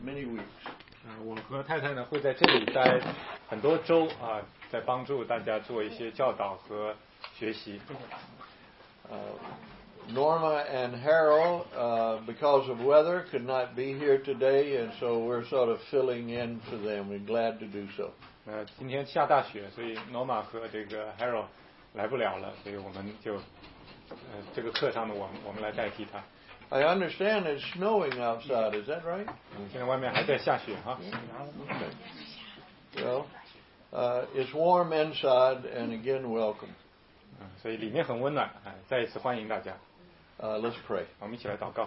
many weeks. 我和太太呢会在这里待很多周在帮助大家做一些教导和学习。 Norma and Harold, because of weather, could not be here today, and so we're sort of filling in for them. We're glad to do so. 今天下大雪，所以 Norma 和这个 Harold 来不了了，所以我们就这个课上的我们来代替他。 I understand it's snowing outside. Is that right? 现在外面还在下雪哈。 Well, it's warm inside, and again, welcome. 所以里面很温暖，再一次欢迎大家。 Let's pray. 我们一起来祷告。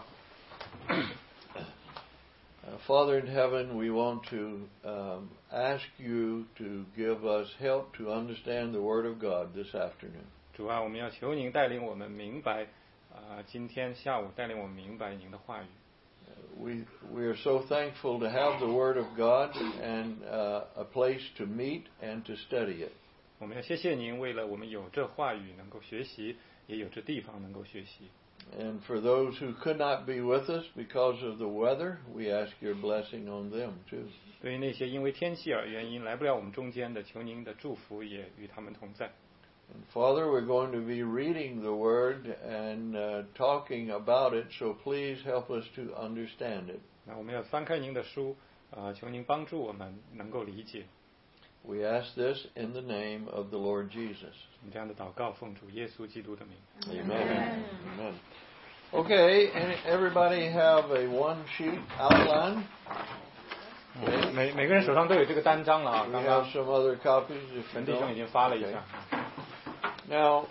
Father in heaven, we want to ask you to give us help to understand the Word of God this afternoon. 主啊，我们要求您带领我们明白，今天下午带领我们明白您的话语。 We are so thankful to have the Word of God and a place to meet and to study it. 我们要谢谢您，为了我们有这话语能够学习，也有这地方能够学习。 And for those who could not be with us because of the weather, we ask your blessing on them too. 对于那些因为天气而原因来不了我们中间的，求您的祝福也与他们同在。 And Father, we're going to be reading the Word and talking about it, so please help us to understand it. 那我们要翻开您的书，求您帮助我们能够理解。 We ask this in the name of the Lord Jesus. 我们这样的祷告，奉主耶稣基督的名。 Amen. Amen. Okay, everybody have a one-sheet outline? 每个人手上都有这个单张了啊。 We have some other copies. 陈弟兄已经发了一下。 Now,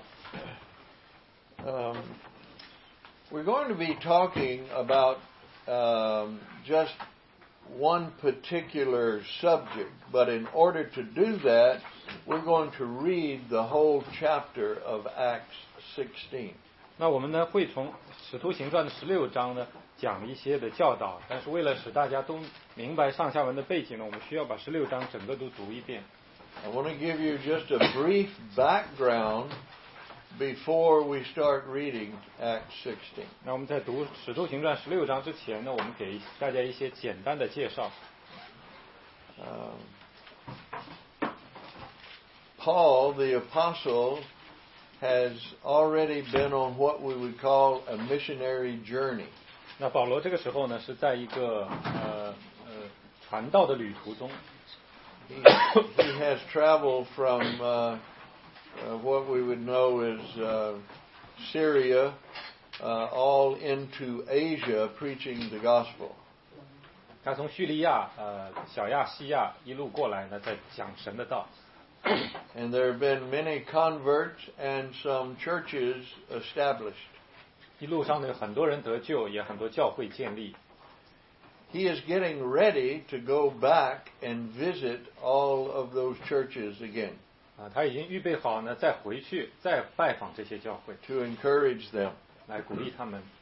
we're going to be talking about just one particular subject, but in order to do that, we're going to read the whole chapter of Acts 16. 那我们呢会从使徒行传的16章呢讲一些的教导，但是为了使大家都明白上下文的背景呢，我们需要把16章整个都读一遍。 I want to give you just a brief background before we start reading Acts 16. 那我们在读使徒行传16章之前呢，我们给大家一些简单的介绍。 Paul, the apostle, has already been on what we would call a missionary journey. 那保罗这个时候呢，是在一个传道的旅途中。 He has traveled from what we would know as Syria all into Asia preaching the gospel. 他从叙利亚、小亚细亚一路过来呢，在讲神的道。 And there have been many converts and some churches established. 一路上呢，有很多人得救，也很多教会建立。 He is getting ready to go back and visit all of those churches again. 他已经预备好呢，再回去再拜访这些教会。 To encourage them. 来鼓励他们。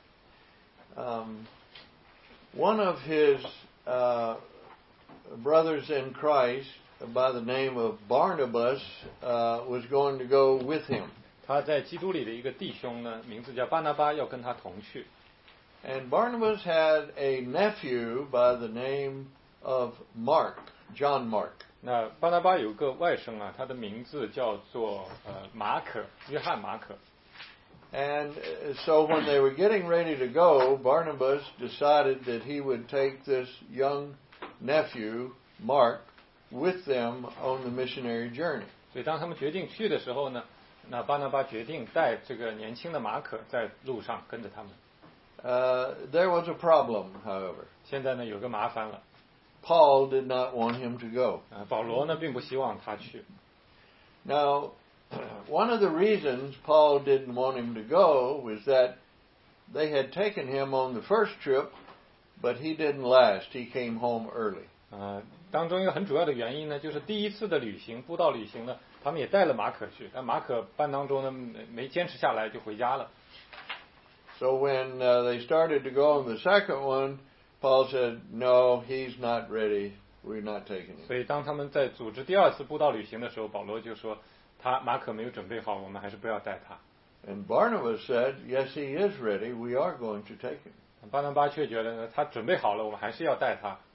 One of his brothers in Christ, by the name of Barnabas, was going to go with him. 他在基督里的一个弟兄呢，名字叫巴拿巴，要跟他同去。 And Barnabas had a nephew by the name of Mark, John Mark. 那巴拿巴有个外甥啊，他的名字叫做马可，约翰马可。 And so when they were getting ready to go, Barnabas decided that he would take this young nephew, Mark, with them on the missionary journey. 所以当他们决定去的时候呢，那巴拿巴决定带这个年轻的马可在路上跟着他们。 There was a problem, however. 现在呢，有个麻烦了。 Paul did not want him to go. 保罗呢，并不希望他去。 Now, one of the reasons Paul didn't want him to go was that they had taken him on the first trip, but he didn't last. He came home early. 当中一个很主要的原因呢，就是第一次的旅行，布道旅行呢，他们也带了马可去，但马可半当中呢没坚持下来就回家了。 So when they started to go on the second one, Paul said, "No, he's not ready. We're not taking him." 所以当他们在组织第二次布道旅行的时候，保罗就说，马可没有准备好，我们还是不要带他。 And Barnabas said, "Yes, he is ready. We are going to take him." 巴拿巴却觉得呢，他准备好了，我们还是要带他。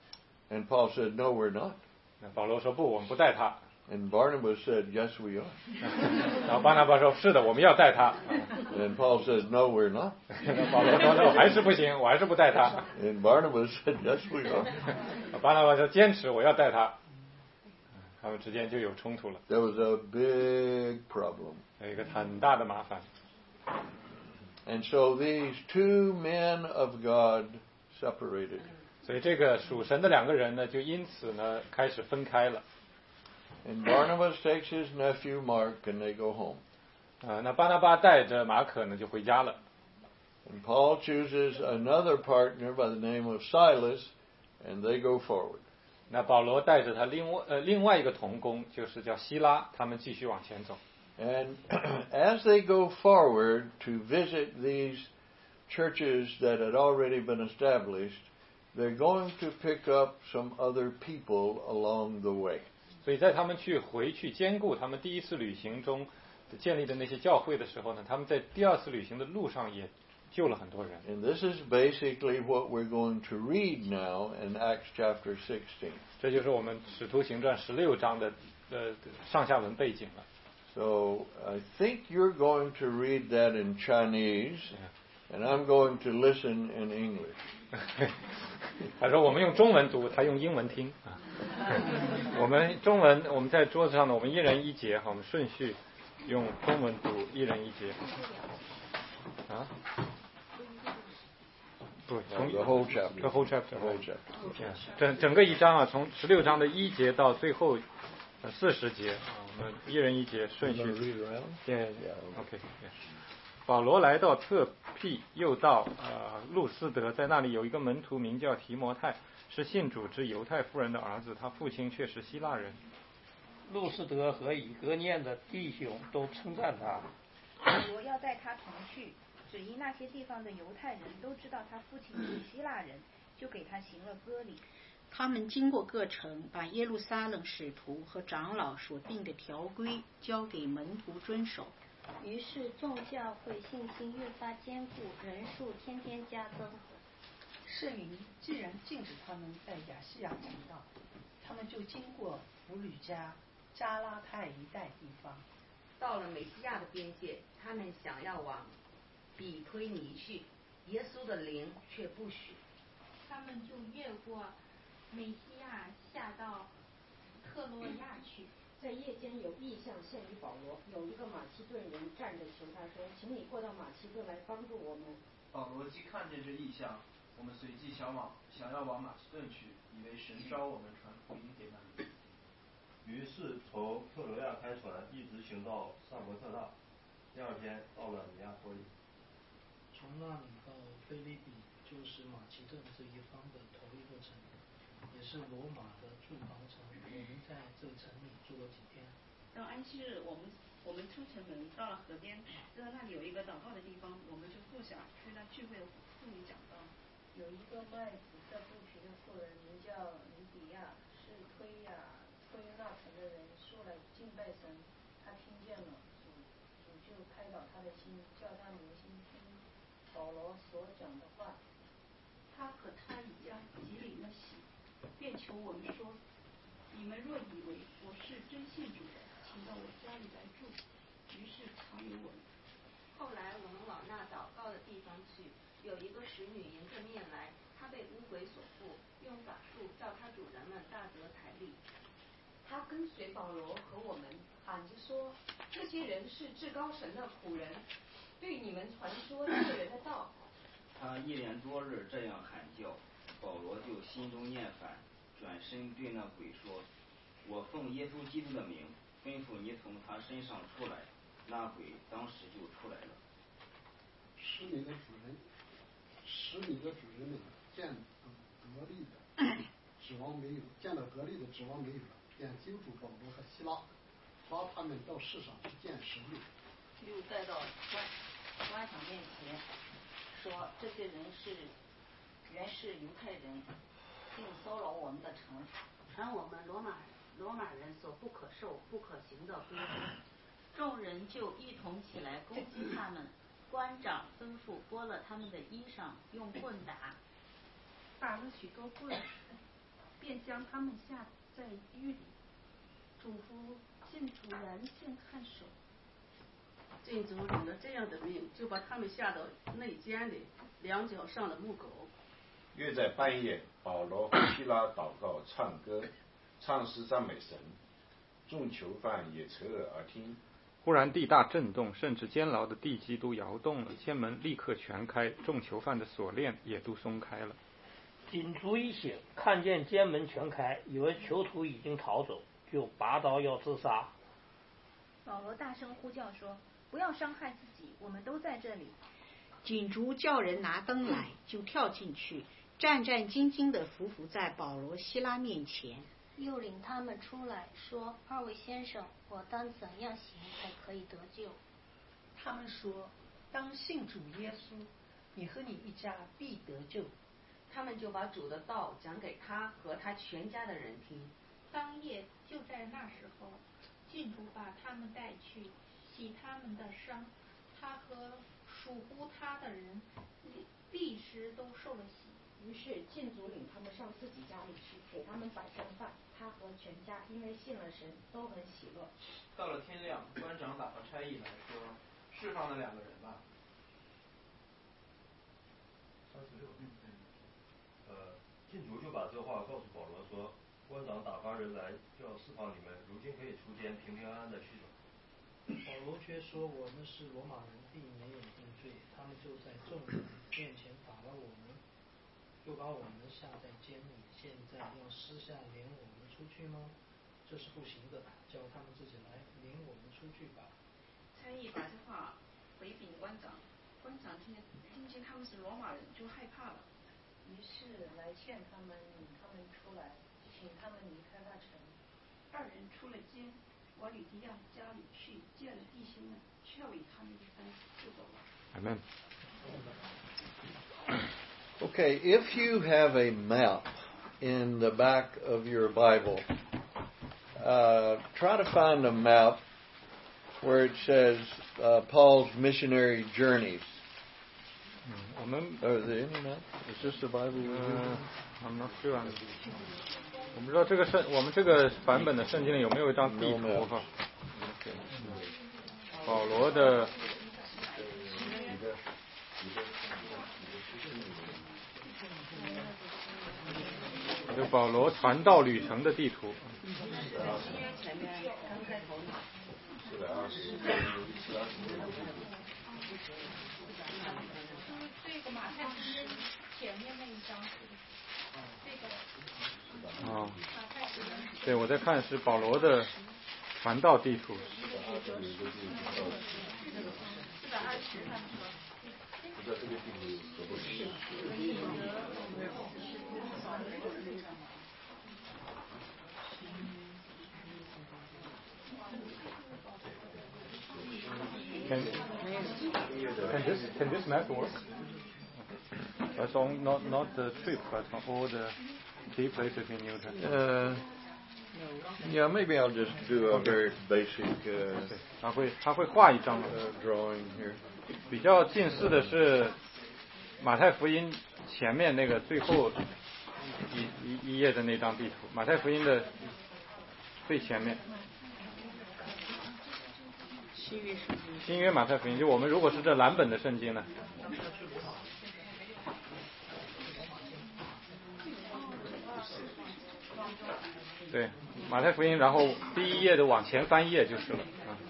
And Paul said, "No, we're not." 那保罗说不，我们不带他。 And Barnabas said, "Yes, we are." 然后巴拿巴说是的，我们要带他。 And Paul says, "No, we're not." 那保罗说那我还是不行，我还是不带他。 And Barnabas said, "Yes, we are." 巴拿巴说坚持我要带他。他们之间就有冲突了。 There was a big problem. 有一个很大的麻烦。 And so these two men of God separated. 所以这个属神的两个人呢，就因此呢开始分开了。 And Barnabas takes his nephew Mark and they go home. 那巴拿巴带着马可呢就回家了。 And Paul chooses another partner by the name of Silas, and they go forward. 那保罗带着他另外一个同工，就是叫希拉，他们继续往前走。 And as they go forward to visit these churches that had already been established, they're going to pick up some other people along the way. 所以在他们回去兼顾他们第一次旅行中建立的那些教会的时候呢，他们在第二次旅行的路上也救了很多人。 And this is basically what we're going to read now in Acts chapter 16. 这就是我们使徒行传16章的上下文背景了。 So I think you're going to read that in Chinese, and I'm going to listen in English. 他说我们用中文读，他用英文听。我们中文我们在桌子上呢，我们一人一节，我们顺序用中文读，一人一节。啊？不，从 The whole chapter. The whole chapter. The whole chapter. 整个一章啊，从16章的1节到最后40节啊，我们一人一节顺序。Yeah. OK. 保罗来到特庇，又到路斯德，在那里有一个门徒名叫提摩太，是信主之犹太妇人的儿子，他父亲却是希腊人。 路斯德和以哥念的弟兄都称赞他。 保罗要带他同去，只因那些地方的犹太人都知道他父亲是希腊人，就给他行了割礼。 他们经过各城，把耶路撒冷使徒和长老所定的条规交给门徒遵守。 于是众教会信心越发坚固，人数天天加增。 圣灵既然禁止他们在亚细亚讲道，他们就经过弗吕加、加拉太一带地方， 到了美西亚的边界，他们想要往比推尼去，耶稣的灵却不许。 他们就越过美西亚，下到特洛亚去。 在夜间有异象现于保罗，有一个马其顿人站着求他说：“请你过到马其顿来帮助我们。” 保罗既看见这异象，我们随即想要往马其顿去，以为神召我们传福音给那里。 于是从特罗亚开船，一直行到萨摩特大，第二天到了尼亚波利。 从那里到菲利比，就是马其顿这一方的头一个城，也是罗马的住房城。我们在这城里住了几天。 到安息日，我们出城门，到了河边，知道那里有一个祷告的地方，我们就坐下，去那聚会的妇女讲道。 有一个卖紫色布匹的妇人，名叫尼比亚，是推那城的人，素来敬拜神。他听见了主就开导他的心，叫他留心听保罗所讲的话。 他和他一家极领了喜，便求我们说：“你们若以为我是真信主的，请到我家里来住。”于是常有我们。 后来我们往那祷告的地方去，有一个使女迎着面来，她被污鬼所附，用法术叫她主人们大得财力。 他跟随保罗和我们，喊着说：“这些人是至高神的仆人，对你们传说这人的道。” 他一连多日这样喊叫，保罗就心中厌烦，转身对那鬼说：“我奉耶稣基督的名，吩咐你从他身上出来。”那鬼当时就出来了。 使你的主人们见得力的指望没有，见到得力的指望没有了，便揪住保罗和希拉，拉他们到市上去见神令。 又带到官长面前，说这些人原是犹太人，并骚扰我们的城，传我们罗马人所不可受不可行的规矩。 众人就一同起来攻击他们，官长吩咐剥了他们的衣裳，用棍打了许多棍，便将他们下在狱里，嘱咐禁主严禁看守。 禁主领了这样的命，就把他们下到内监里，两脚上了木狗。 约在半夜，保罗和希拉祷告、唱歌、唱诗赞美神，众囚犯也侧耳而听。 忽然地大震动，甚至监牢的地基都摇动了，监门立刻全开，众囚犯的锁链也都松开了。 禁足一醒，看见监门全开，以为囚徒已经逃走，就拔刀要自杀。 保罗大声呼叫说：“不要伤害自己，我们都在这里。” 禁足叫人拿灯来，就跳进去，战战兢兢地伏在保罗、希拉面前， 又领他们出来，说：“二位先生，我当怎样行才可以得救？” 他们说：“当信主耶稣，你和你一家必得救。” 他们就把主的道讲给他和他全家的人听。 当夜就在那时候，禁主把他们带去，洗他们的伤，他和属乎他的人立时都受了洗。 于是禁足领他们上自己家里去，给他们摆上饭。他和全家因为信了神，都很喜乐。 到了天亮，官长打发差役来说：“释放了2个人吧。” 禁足就把这话告诉保罗说：“官长打发人来，就要释放你们，如今可以出监，平平安安的去走。” 保罗却说：“我们是罗马人，并没有定罪。”他们就在众人面前打了我们，又把我们下在监里。现在要私下领我们出去吗？这是不行的，叫他们自己来领我们出去吧。 差役把这话回禀官长，官长听见他们是罗马人，就害怕了。 于是来劝他们，领他们出来，请他们离开那城。 2人出了监，往吕迪亚家里去，见了弟兄们，劝慰他们一番，就走了。 Amen. Okay, if you have a map in the back of your Bible, try to find a map where it says Paul's missionary journeys. Are there any map? Is this the Bible? I'm not sure. 我不知道我们这个版本的圣经里有没有一张地图哈？保罗的。就保罗传道旅程的地图。 这个马太福音前面那一张是这个。 哦。对，我在看是保罗的传道地图。Can this map work? That's not the trip, but all the key places in Newton. Yeah, maybe I'll just do a very basic 他会画一张 drawing here. 比较近似的是马太福音前面那个最后一页的那张地图，马太福音的最前面。新约马太福音，就我们如果是这蓝本的圣经呢？对，马太福音，然后第一页的往前翻页就是了。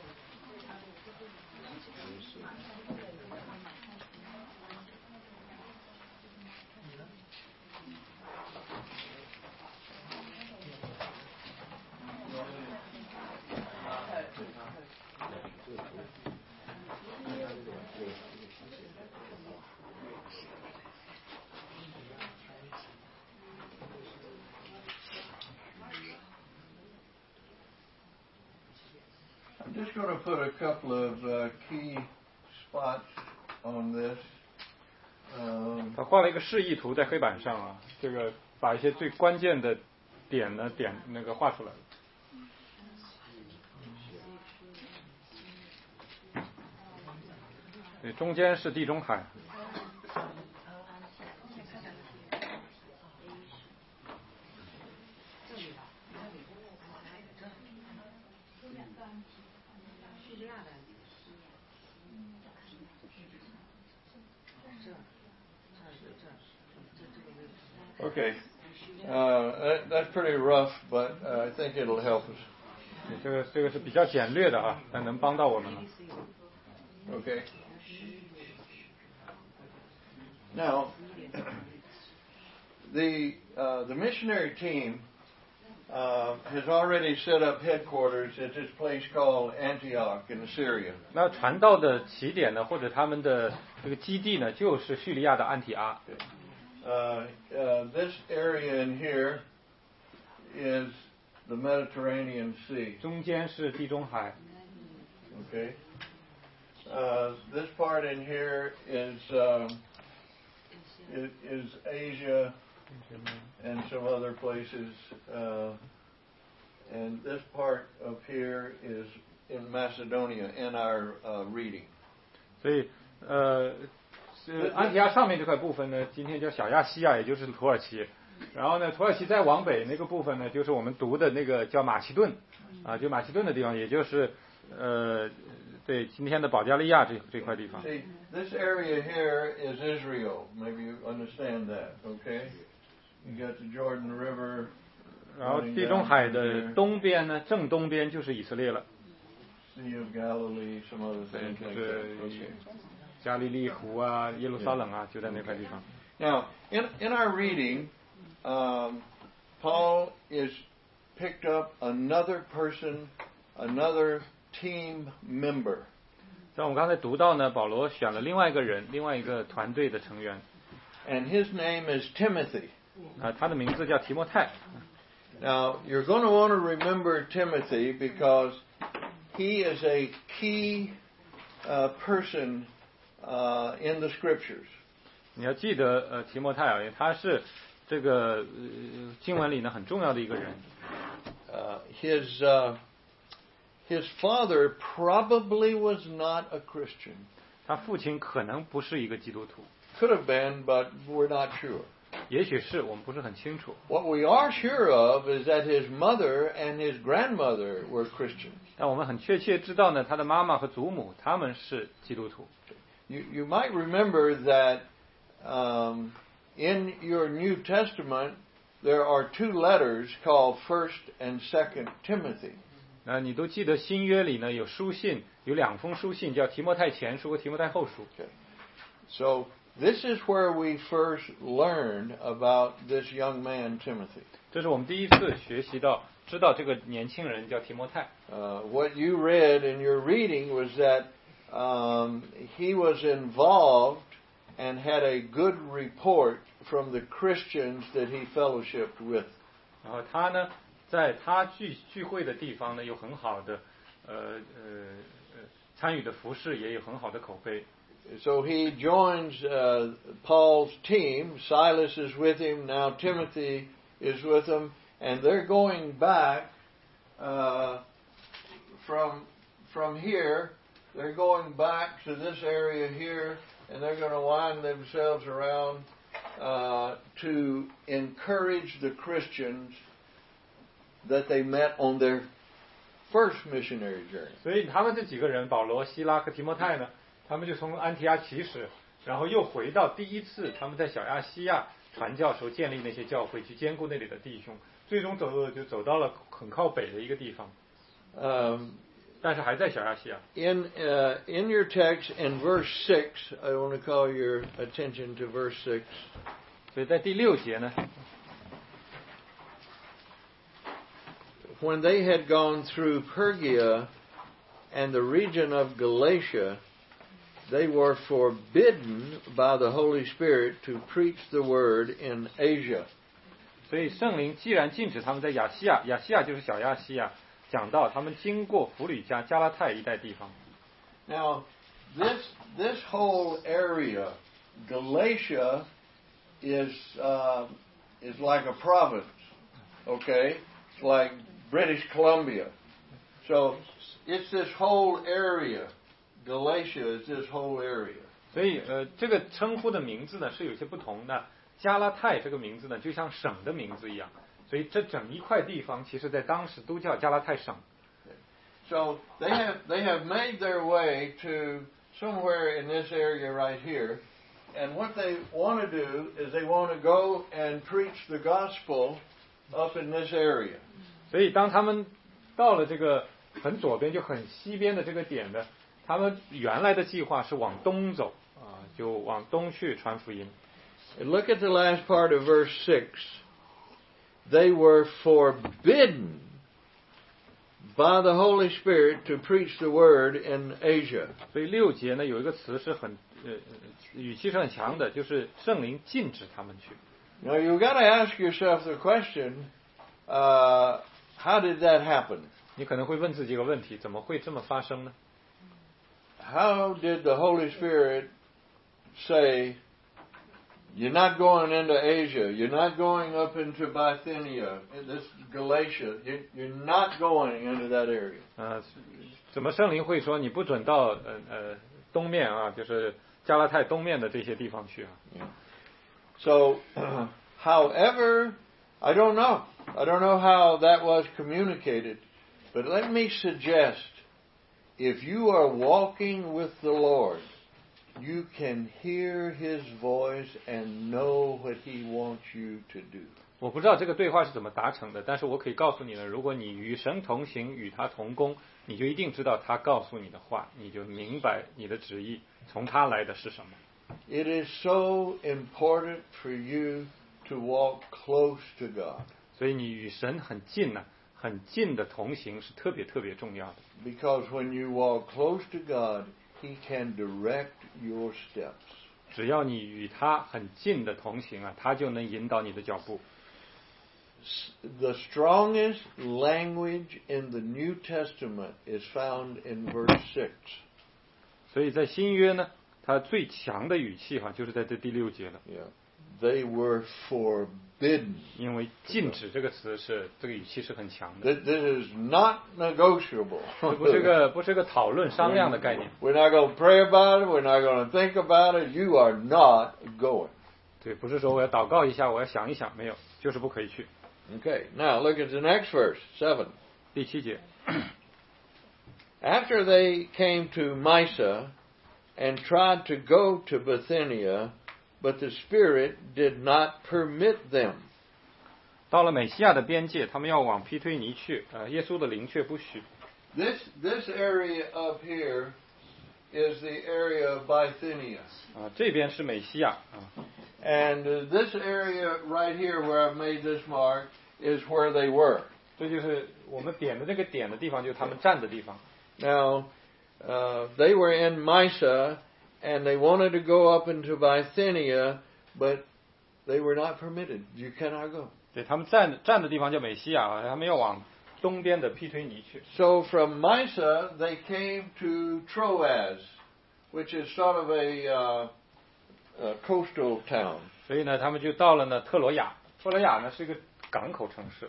I'm just going to put a couple of key spots on this. 他画了一个示意图在黑板上啊，这个把一些最关键的点那个画出来了。对，中间是地中海。 安提？ 叙利亚的安提。 Okay. That's pretty rough, but I think it'll help us. 这个是比较简略的啊，但能帮到我们了。 Okay. Now, the missionary team has already set up headquarters at this place called Antioch in Syria. 那传道的起点呢，或者他们的这个基地呢，就是叙利亚的安提阿。 This area in here is the Mediterranean Sea. 中间是地中海。 Okay. This part in here is Asia and some other places, and this part up here is in Macedonia in our reading. 所以安提阿上面这块部分呢，今天叫小亚细亚，也就是土耳其。然后呢，土耳其再往北那个部分呢，就是我们读的那个叫马其顿，啊，就马其顿的地方，也就是对今天的保加利亚这块地方。 See, this area here is Israel. Maybe you understand that, okay? You got the Jordan River. 然后地中海的东边呢，正东边就是以色列了。 Sea of Galilee, some other things like that. Okay. 加利利湖啊，耶路撒冷啊，就在那块地方。 Now, in our reading, Paul is picked up another person, another team member. 在我们刚才读到呢，保罗选了另外一个人，另外一个团队的成员。 And his name is Timothy. 他的名字叫提摩太。 Now, you're going to want to remember Timothy because he is a key person in the Scriptures. 你要记得提摩太啊，他是这个经文里呢很重要的一个人。 His father probably was not a Christian. 他父亲可能不是一个基督徒。 Could have been, but we're not sure. 也许是，我们不是很清楚。 What we are sure of is that his mother and his grandmother were Christians. 但我们很确切知道呢，他的妈妈和祖母他们是基督徒。 You might remember that in your New Testament there are two letters called 1st and 2nd Timothy. 你都记得新约里呢有书信，有两封书信叫提摩太前书和提摩太后书。 Okay. So this is where we first learned about this young man Timothy. 这是我们第一次学习到，知道这个年轻人叫提摩太。 What you read in your reading was that he was involved and had a good report from the Christians that he fellowshipped with. 然后他呢，在他聚会的地方呢，有很好的参与的服侍，也有很好的口碑。 So he joins Paul's team. Silas is with him. Now Timothy is with him. And they're going back from here. They're going back to this area here. And they're going to wind themselves around to encourage the Christians that they met on their first missionary journey. 所以他们这几个人，保罗、希拉和提摩太呢，他们就从安提阿起始，然后又回到第一次他们在小亚细亚传教时候建立那些教会，去兼顾那里的弟兄，最终走到了很靠北的一个地方。但是还在小亚细亚。 In your text in verse 6, I want to call your attention to verse 6. 所以在第6节呢。 When they had gone through Phrygia and the region of Galatia, they were forbidden by the Holy Spirit to preach the word in Asia. 所以圣灵既然禁止他们在亚细亚，亚细亚就是小亚细亚，讲到他们经过弗吕加、加拉太一带地方。 Now, this whole area, Galatia, is like a province. Okay, it's like British Columbia. So it's this whole area. Galatia is this whole area. 所以这个称呼的名字呢是有些不同的。加拉太这个名字呢就像省的名字一样，所以这整一块地方其实在当时都叫加拉太省。 So they have made their way to somewhere in this area right here, and what they want to do is they want to go and preach the gospel up in this area. 所以当他们到了这个很左边就很西边的这个点的，他们原来的计划是往东走就往东去传福音。 Look at the last part of verse 6. They were forbidden by the Holy Spirit to preach the word in Asia. 所以6节呢有一个词是很语气是很强的，就是圣灵禁止他们去。 Now you've got to ask yourself the question, how did that happen? 你可能会问自己一个问题，怎么会这么发生呢？ How did the Holy Spirit say, you're not going into Asia, you're not going up into Bithynia, this Galatia, you're not going into that area? 怎么圣灵会说你不准到东面就是加拉太东面的这些地方去啊？ So, however, I don't know how that was communicated, but let me suggest, if you are walking with the Lord, you can hear His voice and know what He wants you to do. 我不知道这个对话是怎么达成的，但是我可以告诉你呢，如果你与神同行，与他同工，你就一定知道他告诉你的话，你就明白你的旨意从他来的是什么。 It is so important for you to walk close to God. 所以你与神很近很近的同行是特别特别重要的。 Because when you walk close to God, He can direct your steps. 只要你与他很近的同行他就能引导你的脚步。 The strongest language in the New Testament is found in verse 6. 所以在新约呢，它最强的语气就是在这第6节了。 Yeah. They were forbidden. 因为禁止这个词这个语气是很强的。 This is not negotiable. 这不是个讨论商量的概念。 We're not going to pray about it. We're not going to think about it. You are not going. 对，不是说我要祷告一下，我要想一想，没有，就是不可以去。 Okay, now look at the next verse, 7. 第7节。 After they came to Mysia and tried to go to Bithynia, but the Spirit did not permit them. 到了美西亚的边界，他们要往庇推尼去，耶稣的灵却不许。 This area up here is the area of Bithynia. 这边是美西亚。 And this area right here where I've made this mark is where they were. 这就是我们点的这个点的地方，就是他们站的地方。 Now, they were in Mysia, and they wanted to go up into Bithynia, but they were not permitted. You cannot go. 对，他们站的地方叫美西亚，他们要往东边的庇推尼去。 So from Mysia, they came to Troas, which is sort of a coastal town. 所以呢，他们就到了呢特罗亚。特罗亚呢是一个港口城市。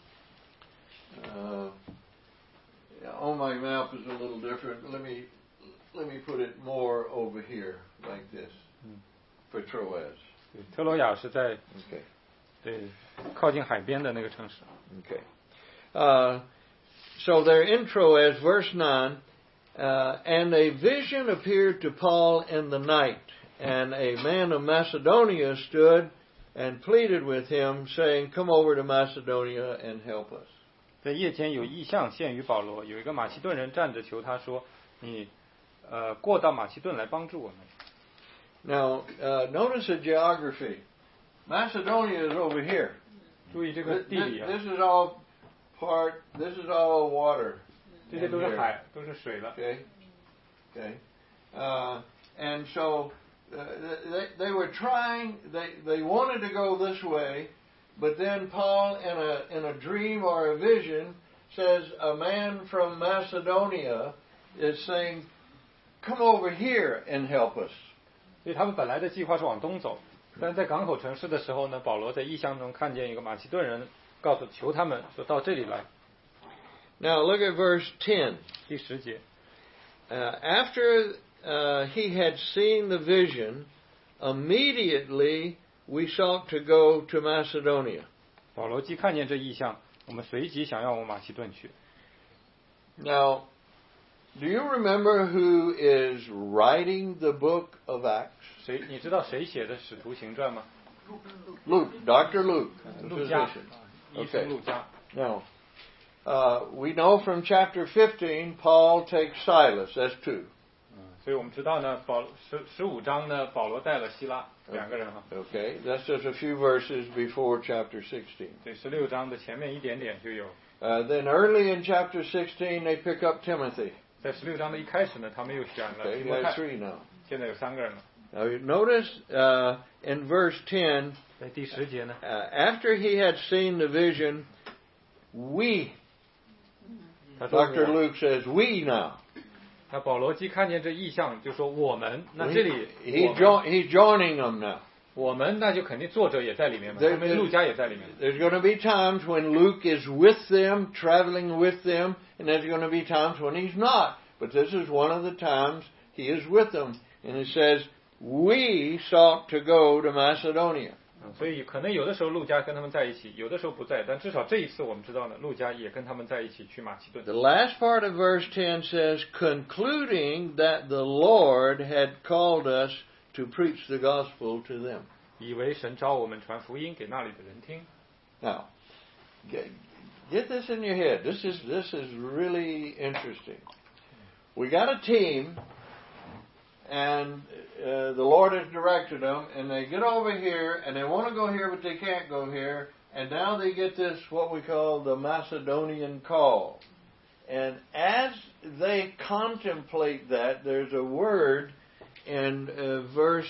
On my map is a little different. Let me put it more over here, like this, for Troas. 特罗亚是在对靠近海边的那个城市。 Okay. So they're in Troas, verse 9, and a vision appeared to Paul in the night. And a man of Macedonia stood and pleaded with him, saying, Come over to Macedonia and help us. 在夜间有异象现于保罗，有一个马其顿人站着求他说：“你过到马其顿来帮助我们。” Now, notice the geography. Macedonia is over here. 注意这个地理 This is all this is all water. 这些都是海，都是水了。 Okay. And so they were trying. They wanted to go this way, but then Paul, in a dream or a vision, says a man from Macedonia is saying, "Come over here and help us." 所以他们本来的计划是往东走，但是在港口城市的时候呢，保罗在异象中看见一个马其顿人，求他们说到这里来。 Now look at verse 10. 第10节。 After he had seen the vision, immediately we sought to go to Macedonia. 保罗既看见这异象，我们随即想要往马其顿去。 Now, do you remember who is writing the book of Acts? 你知道谁写的《使徒行传》吗 Luke, Dr. Luke. 路加， Okay. 医生路加。 Now, we know from chapter 15, Paul takes Silas. That's two. 所以我们知道呢，15章呢，保罗带了希拉2个人哈。 Okay, that's just a few verses before chapter 16. 对，16章的前面一点点就有。 Then early in chapter 16, they pick up Timothy. 在16章的一开始呢，他们又选了 Okay, 提摩太。 that's three now. 现在有3个人了。 Now you notice in verse 10, 在第10节呢， after he had seen the vision, we, Dr. Luke says, we now. 那保罗既看见这异象，就说我们。那这里 He's joining them now. 我们那就肯定作者也在里面嘛，因为路加也在里面。 There's going to be times when Luke is with them, traveling with them, and there's going to be times when he's not. But this is one of the times he is with them. And it says, we sought to go to Macedonia. 所以可能有的时候路加跟他们在一起，有的时候不在，但至少这一次我们知道呢，路加也跟他们在一起去马其顿。 The last part of verse 10 says, concluding that the Lord had called us to preach the gospel to them. 以为神召我们传福音给那里的人听。 Now, get this in your head. This is really interesting. We got a team, and the Lord has directed them, and they get over here, and they want to go here, but they can't go here, and now they get this, what we call the Macedonian call. And as they contemplate that, there's a word in verse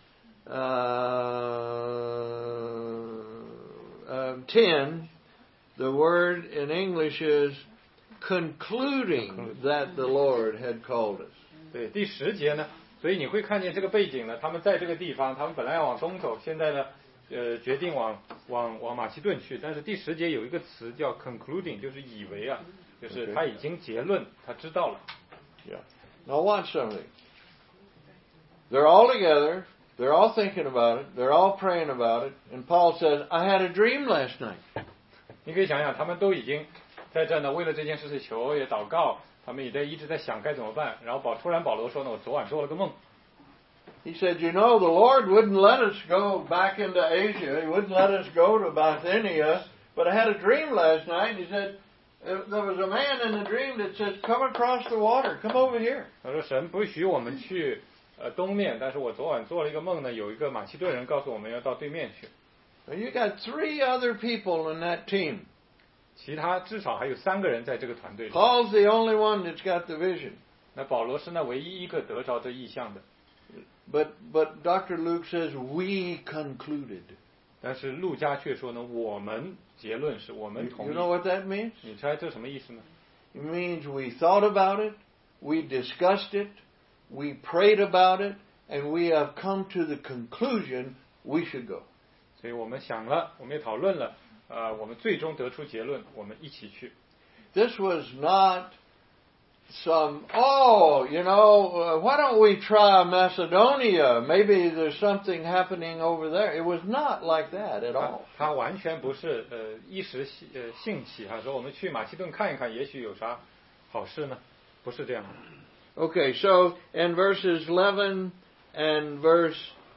10, the word in English is concluding that the Lord had called us. 对，第10节呢，所以你会看见这个背景呢，他们在这个地方，他们本来要往东走，现在呢，决定往马其顿去，但是第10节有一个词叫 concluding， 就是以为啊，就是他已经结论，他知道了。 Yeah. Now watch something. They're all together. They're all thinking about it. They're all praying about it. And Paul says, I had a dream last night. 你可以想想，他们都已经在这呢，为了这件事情求也祷告，他们也一直在想该怎么办。然后突然保罗说呢，我昨晚做了个梦。 He said, you know, the Lord wouldn't let us go back into Asia. He wouldn't let us go to Bithynia. But I had a dream last night. He said, there was a man in the dream that says, come across the water. Come over here. 他说神不许我们去东面，但是我昨晚做了一个梦呢，有一个马其顿人告诉我们要到对面去。 You got 3 other people in that team. 其他至少还有3个人在这个团队里。 Paul's the only one that's got the vision. 那保罗是那唯一一个得着这异象的。 But Dr. Luke says we concluded. 但是路加却说呢，我们结论是我们同意。 You know what that means? 你猜这什么意思呢？ It means we thought about it, we discussed it, we prayed about it, and we have come to the conclusion we should go. 所以我们想了，我们也讨论了，我们最终得出结论，我们一起去。 This was not some, why don't we try Macedonia? Maybe there's something happening over there. It was not like that at all. 他完全不是一时兴起哈，说我们去马其顿看一看，也许有啥好事呢？不是这样的。 Okay, so in verses 11 and verse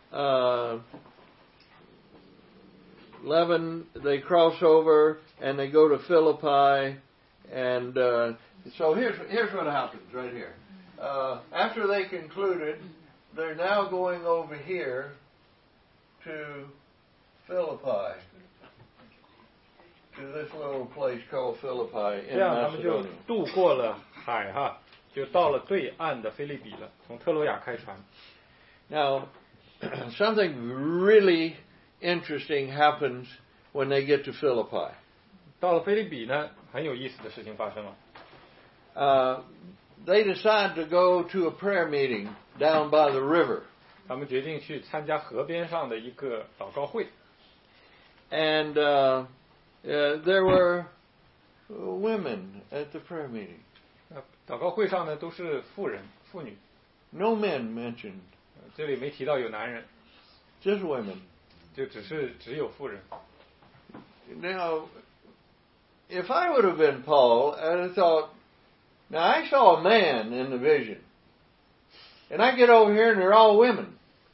11, they cross over and they go to Philippi, and so here's what happens right here. After they concluded, they're now going over here to Philippi, to this little place called Philippi in 这样他们就 Macedonia. 渡过了海哈，就到了对岸的腓立比了，从特洛亚开船。 Now, something really interesting happens when they get to Philippi. 到了腓立比呢，很有意思的事情发生了。 They decide to go to a prayer meeting down by the river. 他们决定去参加河边上的一个祷告会。 And there were women at the prayer meeting. 祷告会上呢都是妇女。 No men mentioned. 这里没提到有男人。 Just women. 就只有妇人。 Now, if I would have been Paul, I'd have thought, Now I saw a man in the vision, and I get over here and they're all women.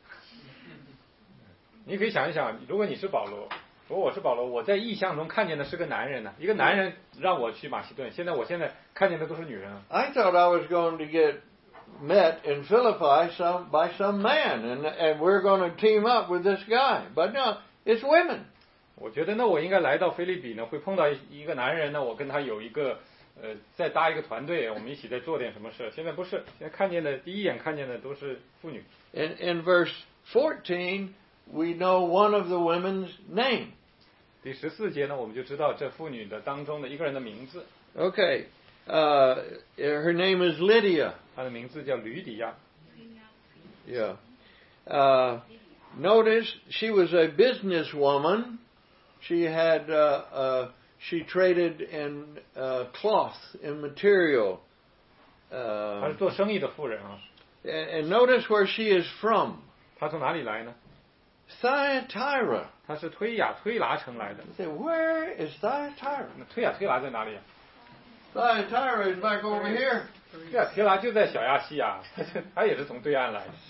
你可以想一想，如果你是保罗，如果我是保罗，我在异象中看见的是个男人呢，一个男人让我去马其顿，我现在看见的都是女人。 I thought I was going to get met in Philippi by some man, and we're going to team up with this guy. But no, it's women. 我觉得那我应该来到菲律比呢，会碰到一个男人呢，我跟他有一个再搭一个团队，我们一起在做点什么事。现在不是，现在看见的第一眼看见的都是妇女。 In verse 14, we know one of the women's name. 第14节呢，我们就知道这妇女的当中的一个人的名字。 Okay, her name is Lydia. 她的名字叫吕底亚。 Yeah. Notice she was a businesswoman. She had she traded in cloth and material. 她是做生意的妇人啊。 And notice where she is from. 她从哪里来呢？ Thyatira. 她是推拿城来的。 Say, where is Thyatira? 那推拿在哪里啊？ Thyatira is back over here. 对啊，推拿就在小亚细亚，她也是从对岸来的。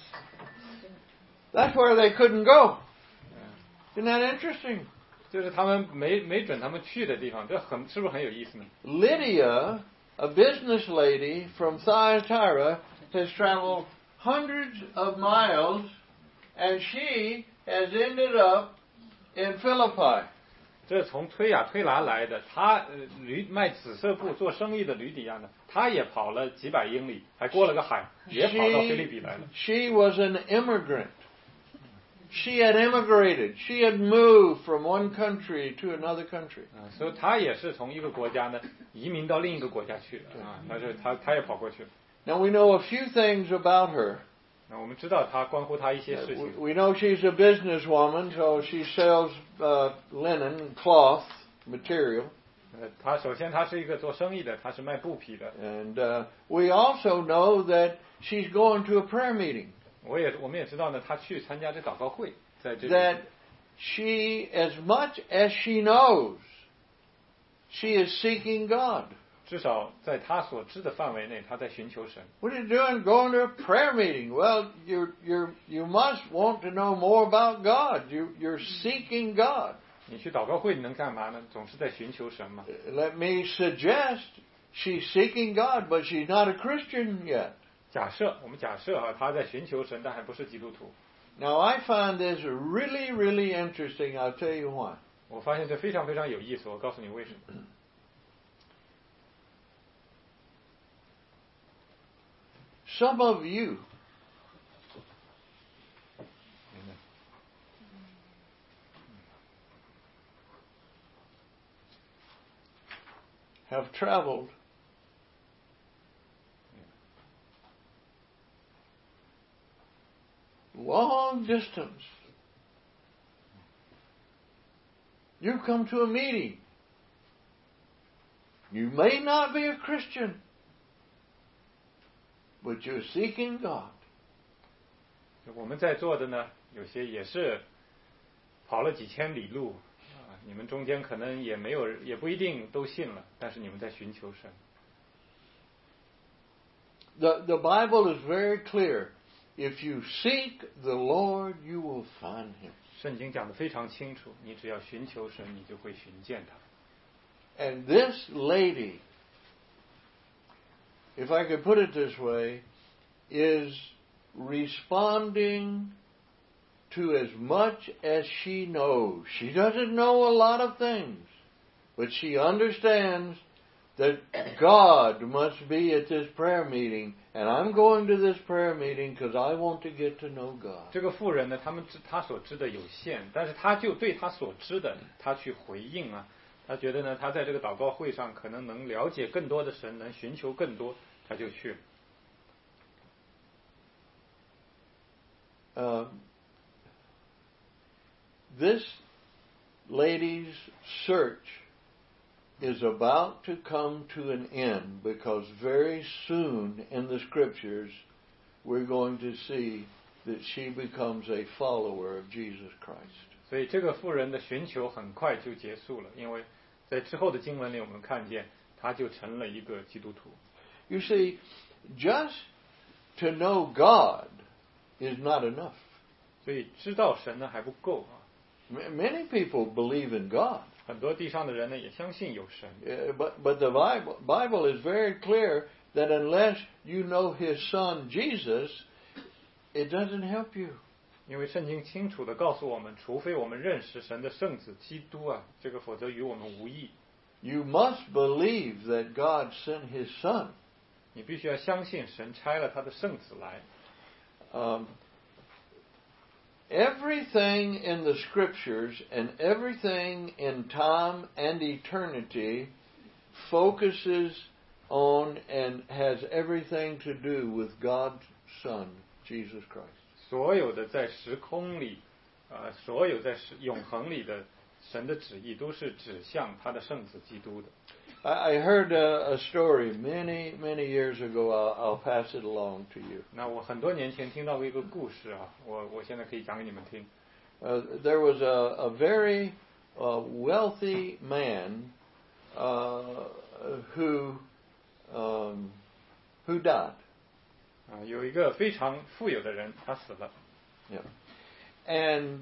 That's where they couldn't go. Isn't that interesting? 就是他们没准他们去的地方，是不是很有意思呢 ？Lydia, a business lady from Thyatira, has traveled hundreds of miles, and she has ended up in Philippi. 这从推拿来的，他卖紫色布做生意的吕底亚呢，他也跑了几百英里，还过了个海，也跑到菲律比来了。 She was an immigrant. She had immigrated. She had moved from one country to another country. 所以她也是从一个国家呢移民到另一个国家去的啊，但是她也跑过去了。 Now we know a few things about her. 那我们知道她关乎她一些事情。 We know she's a businesswoman, so she sells linen, cloth, material. 她首先她是一个做生意的，她是卖布匹的。 And we also know that she's going to a prayer meeting. 我们也知道呢，她去参加这祷告会，在这里。 That she, as much as she knows, she is seeking God. 至少在她所知的范围内，她在寻求神。 What are you doing going to a prayer meeting? Well, you must want to know more about God. You're seeking God. 你去祷告会你能干嘛呢？总是在寻求神嘛。 Let me suggest she's seeking God, but she's not a Christian yet. 我们假设啊，她在寻求神，但还不是基督徒。 Now I find this really, really interesting. I'll tell you why. 我发现这非常非常有意思，我告诉你为什么。 Some of you have traveled long distance. You've come to a meeting. You may not be a Christian, but you're seeking God. 我们在座的呢，有些也是跑了几千里路啊，你们中间可能也不一定都信了，但是你们在寻求神。 The Bible is very clear. If you seek the Lord, you will find Him. 圣经讲得非常清楚，你只要寻求神，你就会寻见他。 And this lady, if I could put it this way, is responding to as much as she knows. She doesn't know a lot of things, but she understands that God must be at this prayer meeting, and I'm going to this prayer meeting because I want to get to know God. 这个妇人呢，她所知的有限，但是她就对她所知的，她去回应啊。她觉得呢，她在这个祷告会上可能能了解更多的神，能寻求更多，她就去了。 This lady's search is about to come to an end because very soon in the scriptures we're going to see that she becomes a follower of Jesus Christ. 所以这个妇人的寻求很快就结束了，因为在之后的经文里我们看见她就成了一个基督徒。 You see, just to know God is not enough. 所以知道神呢还不够啊。 Many people believe in God. 很多地上的人呢也相信有神。 But the Bible is very clear that unless you know His Son Jesus, it doesn't help you. 因为圣经清楚地告诉我们，除非我们认识神的圣子基督啊，这个否则与我们无益。 You must believe that God sent His Son. 你必须要相信神差了他的圣子来。 Everything in the Scriptures and everything in time and eternity focuses on and has everything to do with God's Son, Jesus Christ. 所有的在时空里，所有在永恒里的神的旨意，都是指向他的圣子基督的。 I heard a story many years ago. I'll pass it along to you. 那我很多年前听到过一个故事啊，我现在可以讲给你们听。 There was a very wealthy man who died. 有一个非常富有的人，他死了。 Yeah. And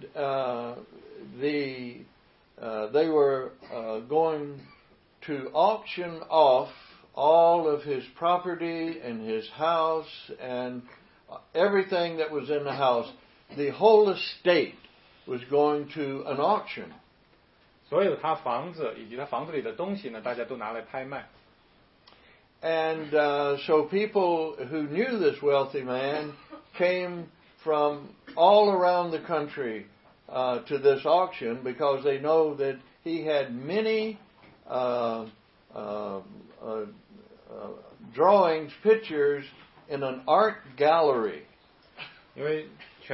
they were going to auction off all of his property and his house and everything that was in the house. The whole estate was going to an auction. 所有他房子以及他房子里的东西呢，大家都拿来拍卖。 And so people who knew this wealthy man came from all around the country to this auction because they know that he had many drawings, pictures in an art gallery. 因为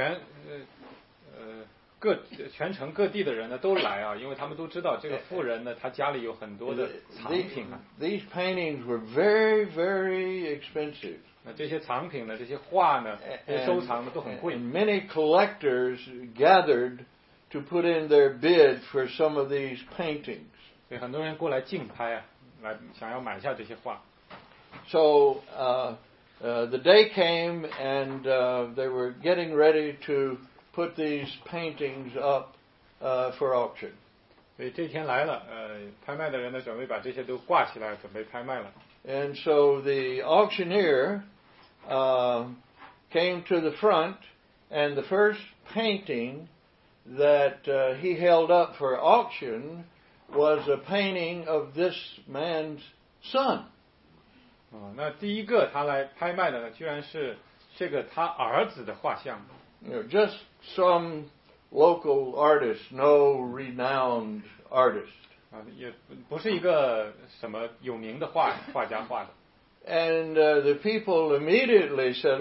全城各地的人呢都来啊，因为他们都知道这个富人呢，他家里有很多的藏品啊。 These paintings were very expensive. 那这些藏品呢，这些画呢，这些收藏的都很贵。 And many collectors gathered to put in their bid for some of these paintings. 所以很多人过来竞拍啊，来想要买下这些画。 So the day came and they were getting ready to put these paintings up for auction. 所以这天来了，拍卖的人呢准备把这些都挂起来，准备拍卖了。 And so the auctioneer came to the front, and the first painting that he held up for auction was a painting of this man's son. 那第一个他来拍卖的呢，居然是这个他儿子的画像。 Just some local artist, no renowned artist. 也不是一个什么有名的画家画的。 And the people immediately said,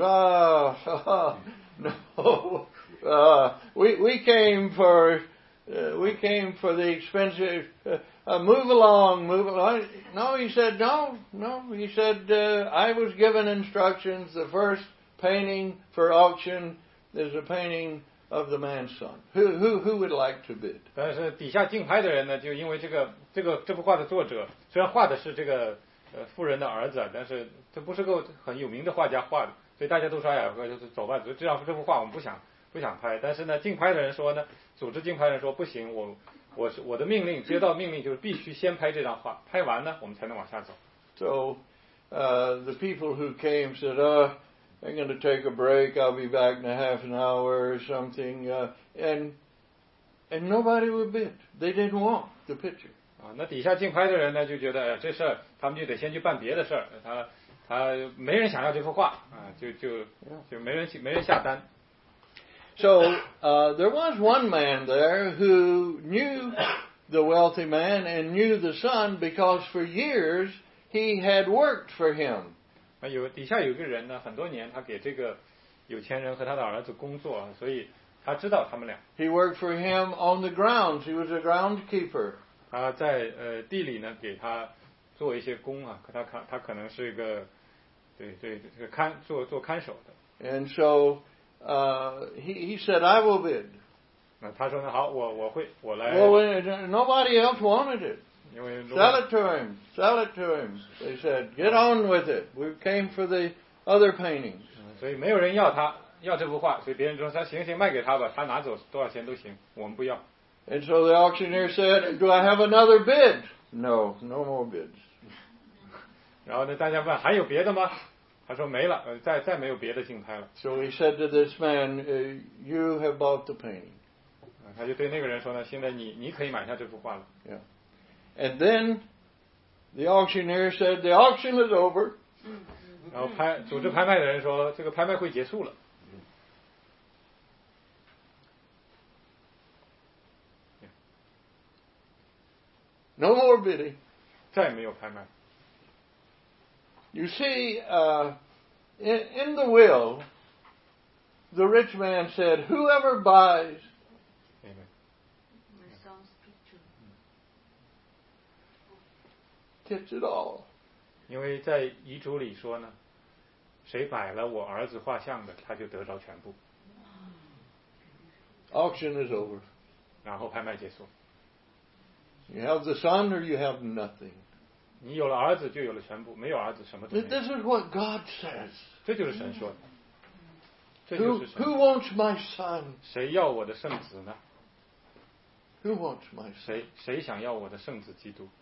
no, we came for the expensive. Move along. No, he said, no. He said, I was given instructions. The first painting for auction is a painting of the man's son. Who would like to bid? 但是底下竞拍的人呢，就因为这幅画的作者虽然画的是这个富人的儿子，但是这不是个很有名的画家画的，所以大家都说哎呀，就是走吧，这幅画我们不想拍。但是呢，竞拍的人说呢，组织竞拍的人说不行，我的命令接到命令就是必须先拍这张画，拍完呢我们才能往下走。 So the people who came said, I'm going to take a break. I'll be back in a half an hour or something. And nobody would bid. They didn't want the picture. 那底下竞拍的人呢，就觉得这事儿他们就得先去办别的事儿。他没人想要这幅画啊，就没人下单。 So there was one man there who knew the wealthy man and knew the son because for years he had worked for him. 底下有一个人呢，很多年他给这个有钱人和他的儿子工作，所以他知道他们俩。 He worked for him on the grounds. He was a groundskeeper. 他在地里呢给他做一些工啊，他可能是一个这个做看守的。 And so he said, I will bid. 那他说呢，好，我来。 Well, nobody else wanted it. Sell it to him. Sell it to him. They said, get on with it. We came for the other paintings. 所以没有人要这幅画，所以别人说他行，卖给他吧，他拿走多少钱都行，我们不要。 And so the auctioneer said, do I have another bid? No, no more bids. 然后呢，大家问还有别的吗？他说没了，再没有别的竞拍了。 So he said to this man, you have bought the painting. 他就对那个人说呢，现在你可以买下这幅画了。 Yeah. And then the auctioneer said, the auction is over. 然后组织拍卖的人说，这个拍卖会结束了。 No more bidding. 再没有拍卖。 You see, in the will, the rich man said, whoever buys gets it all. 因为在遗嘱里说呢，谁买了我儿子画像的，他就得着全部。 Auction is over. 然后拍卖结束。 You have the son or you have nothing. 你有了儿子就有了全部，没有儿子什么都没有。 This is what God says. 这就是神说的。这 Who 就是神。 Who wants my son? 谁要我的圣子呢？ Who wants my son? 谁想要我的圣子基督？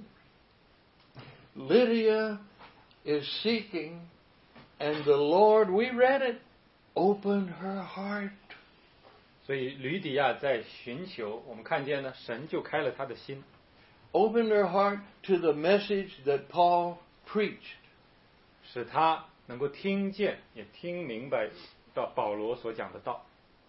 Lydia is seeking, and the Lord, we read it, opened her heart. 所以吕底亚在寻求，我们看见呢，神就开了他的心。 Opened her heart to the message that Paul preached. 使他能够听见，也听明白到保罗所讲的道。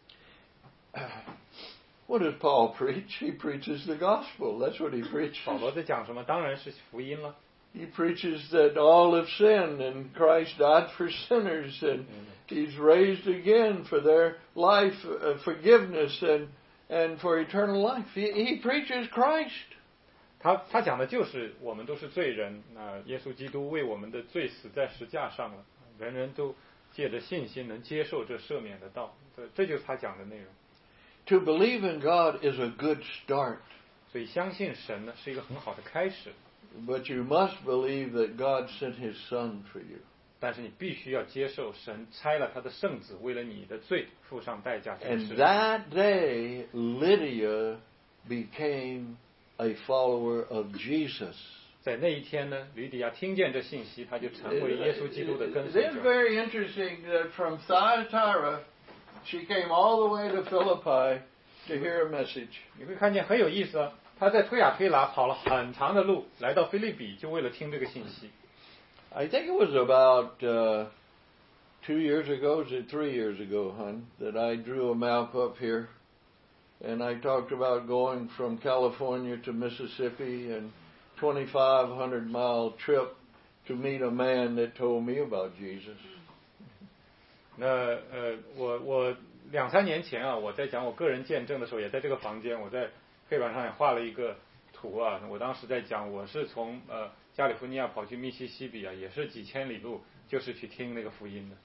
What does Paul preach? He preaches the gospel. That's what he preaches. 保罗在讲什么？当然是福音了。 He preaches that all have sinned and Christ died for sinners and He's raised again for their life, forgiveness and for eternal life. He preaches Christ. 他讲的就是我们都是罪人，耶稣基督为我们的罪死在十架上了，人人都借着信心能接受这赦免的道，这就是他讲的内容。 To believe in God is a good start. 所以相信神呢是一个很好的开始。 But you must believe that God sent His Son for you. 但是你必须要接受神差了他的圣子，为了你的罪付上代价。 And that day, Lydia became a follower of Jesus. 在那一天呢，吕底亚听见这信息，他就成为耶稣基督的跟随者。 It is very interesting that from Thyatira, she came all the way to Philippi to hear a message. 你会看见很有意思啊，他在推雅推拿跑了很长的路，来到腓立比，就为了听这个信息。 I think it was about 2 years ago, 3 years ago, hon, that I drew a map up here. And I talked about going from California to Mississippi and 2,500-mile trip to meet a man that told me about Jesus. 那我2-3年前啊，我在讲我个人见证的时候，也在这个房间，我在黑板上也画了一个图啊。我当时在讲，我是从加利福尼亚跑去密西西比啊，也是几千里路，就是去听那个福音的。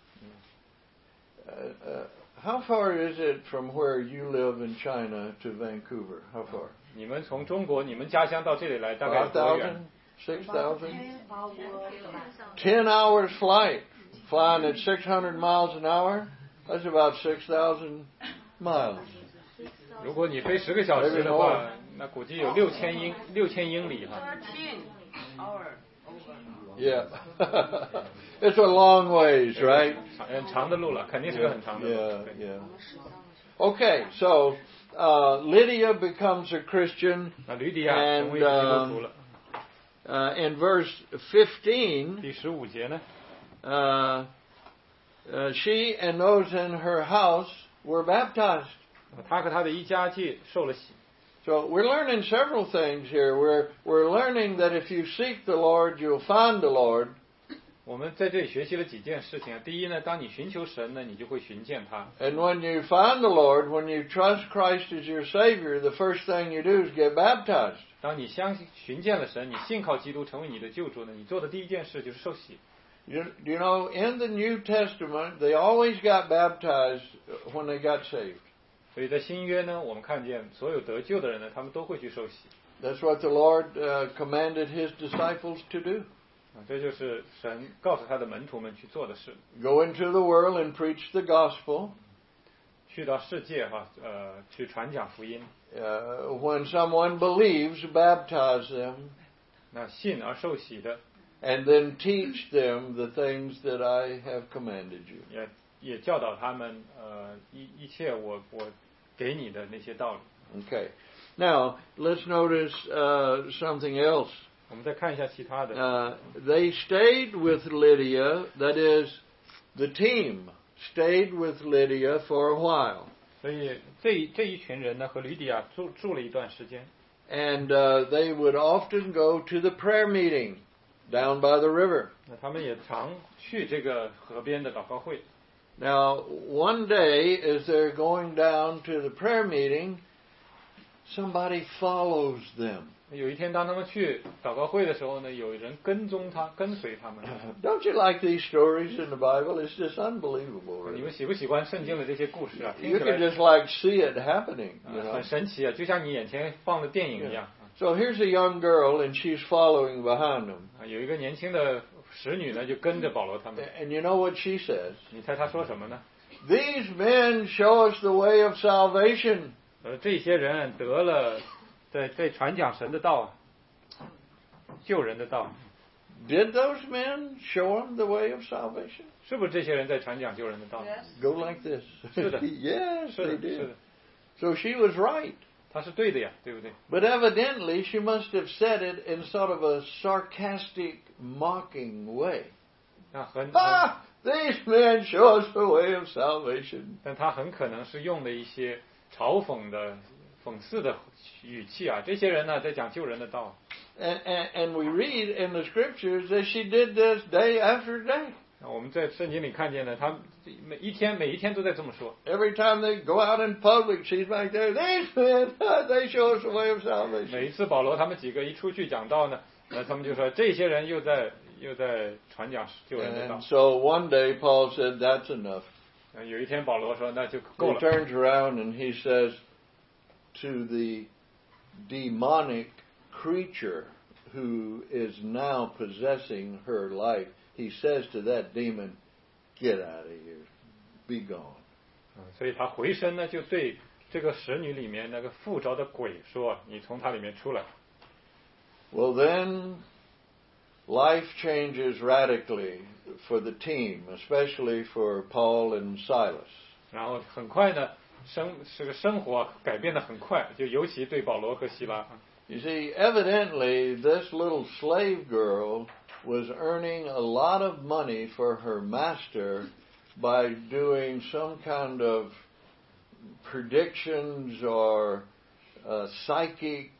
How far is it from where you live in China to Vancouver? How far? 你们从中国，你们家乡到这里来大概多远 6,000? 10 hours flight, flying at 600 miles an hour. That's about 6,000 miles. 如果你飞10个小时的话，那估计有6000英里哈。 Yeah. It's a long ways, right? 长的路了，肯定是个很长的路。 Yeah. Okay, so Lydia becomes a Christian, and in verse 15, 第15节呢 she and those in her house were baptized. 她和她的一家界受了洗。 So we're learning several things here. We're learning that if you seek the Lord, you'll find the Lord. 我们在这里学习了几件事情。第一呢，当你寻求神呢，你就会寻见他。 And when you find the Lord, when you trust Christ as your Savior, the first thing you do is get baptized. 当你寻见了神，你信靠基督成为你的救主呢，你做的第一件事就是受洗。 You know, in the New Testament, they always got baptized when they got saved. 所以在新约呢，我们看见所有得救的人呢，他们都会去受洗。 That's what the Lord commanded His disciples to do. 这就是神告诉他的门徒们去做的事。 Go into the world and preach the gospel. 去到世界去传讲福音。 When someone believes, baptize them. 那信而受洗的。 And then teach them the things that I have commanded you. 也教导他们一切我给你的那些道理。 Okay. Now let's notice something else. 我们再看一下其他的。 They stayed with Lydia. That is, the team stayed with Lydia for a while. 所以这一群人呢和吕底亚住了一段时间。 And they would often go to the prayer meeting down by the river. 那他们也常去这个河边的祷告会。 Now, one day, as they're going down to the prayer meeting, somebody follows them. 有一天，当他们去祷告会的时候呢，有人跟随他们。 Don't you like these stories in the Bible? It's just unbelievable. 你们喜不喜欢圣经的这些故事啊？ You can just like see it happening. You know? 很神奇啊，就像你眼前放的电影一样。 So here's a young girl, and she's following behind them. 有一个年轻的使女呢，就跟着保罗他们。 And you know what she says? 你猜她说什么呢 ？These men show us the way of salvation. 这些人得了在传讲神的道，救人的道。 Did those men show them the way of salvation? 是不是这些人在传讲救人的道 ？Yes. Go like this. 是的。 Yes, they did. 是的。 So she was right. 她是对的呀，对不对 ？But evidently she must have said it in sort of a sarcastic, mocking way. These men show us the way of salvation. 但她很可能是用的一些嘲讽的、讽刺的语气啊。这些人呢，在讲救人的道。 And we read in the scriptures that she did this day after day. 我们在圣经里看见呢，他每一天都在这么说。 Every time they go out in public, she's back there. These men, they show us the way of salvation. 每一次保罗他们几个一出去讲道呢，他们就说这些人又在传讲救人的道。 And so one day Paul said, "That's enough." 有一天保罗说，那就够了。 He turns around and he says to the demonic creature who is now possessing her life. He says to that demon, "Get out of here, be gone." 所以他回身呢，就对这个使女里面那个附着的鬼说：“你从它里面出来。” Well, then, life changes radically for the team, especially for Paul and Silas. 然后很快呢，这个生活改变得很快，就尤其对保罗和希拉。 You see, evidently, this little slave girl was earning a lot of money for her master by doing some kind of predictions or psychic,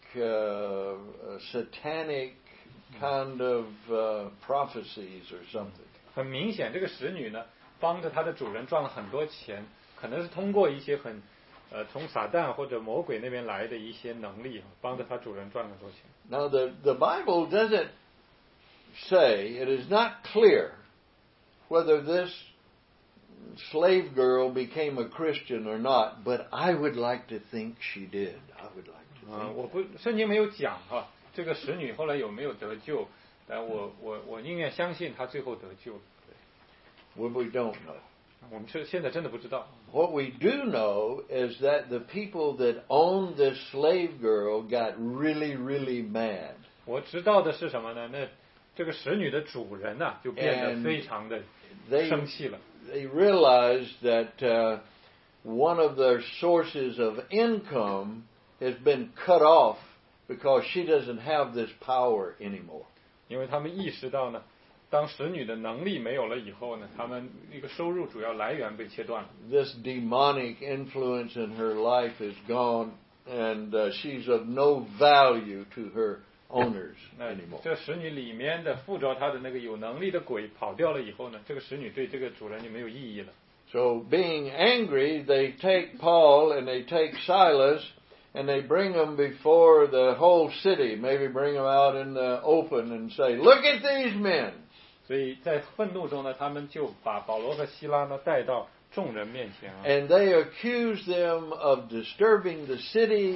satanic kind of prophecies or something. 很明显，这个使女呢，帮着她的主人赚了很多钱，可能是通过一些从撒旦或者魔鬼那边来的一些能力，帮着她主人赚了很多钱。 Now the Bible doesn't say, it is not clear whether this slave girl became a Christian or not, but I would like to think she did. I would like to think. 圣经没有讲这个使女后来有没有得救，但我宁愿相信她最后得救。 Well, we don't know. 我们现在真的不知道。 What we do know is that the people that owned this slave girl got really, really mad. 我知道的是什么呢？那这个使女的主人呢，就变得非常的生气了。 They realized that one of their sources of income has been cut off because she doesn't have this power anymore. 因为他们意识到呢，当使女的能力没有了以后呢，他们一个收入主要来源被切断了。 This demonic influence in her life is gone, and she's of no value to her owners anymore. 这使女里面的附着她的那个有能力的鬼跑掉了以后呢，这个使女对这个主人就没有意义了。 So being angry, they take Paul and they take Silas and they bring them before the whole city, maybe bring them out in the open and say, "Look at these men." 所以在愤怒中呢，他们就把保罗和希拉呢带到众人面前。 And they accuse them of disturbing the city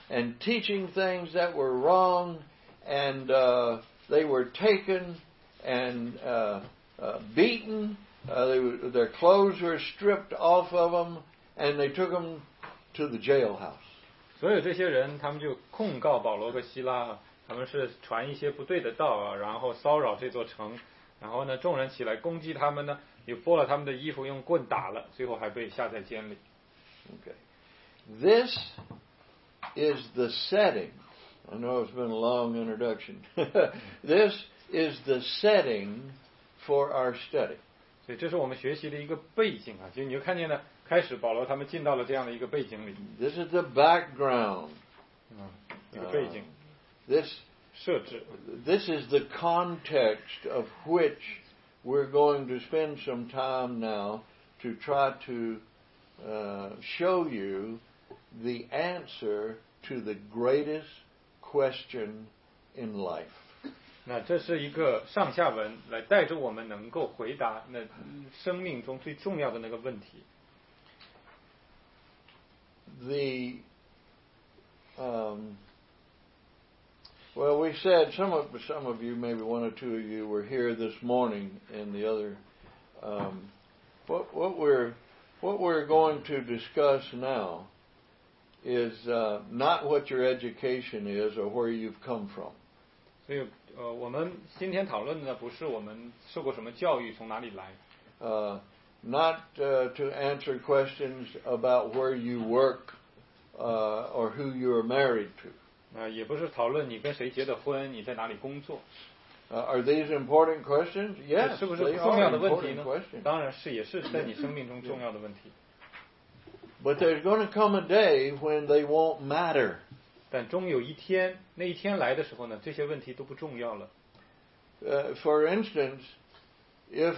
and teaching things that were wrong, and they were taken and beaten. Their clothes were stripped off of them, and they took them to the jailhouse. 所有这些人，他们就控告保罗和希拉，他们是传一些不对的道啊，然后骚扰这座城，然后呢，众人起来攻击他们呢，又剥了他们的衣服，用棍打了，最后还被下在监里。 Okay, this is the setting. I know it's been a long introduction. This is the setting for our study. 所以这是我们学习的一个背景啊，就你就看见呢，开始保罗他们进到了这样的一个背景里。 This is the background. 一个背景。 This 设置。 This is the context of which we're going to spend some time now to try to show you the answer to the greatest question in life. 那这是一个上下文，来带着我们能够回答那生命中最重要的那个问题。 Well, we said some of you, maybe one or two of you, were here this morning, and the other. What we're going to discuss now is not what your education is or where you've come from. 所以我们今天讨论的不是我们受过什么教育，从哪里来。 Not to answer questions about where you work or who you are married to. 也不是讨论你跟谁结的婚，你在哪里工作。 Are these important questions? Yes, 是不是 they 重 are 要的问题 important 呢？ questions. 当然是，也是在你生命中重要的问题。 But there's going to come a day when they won't matter. 但终有一天，那一天来的时候呢，这些问题都不重要了。 For instance, if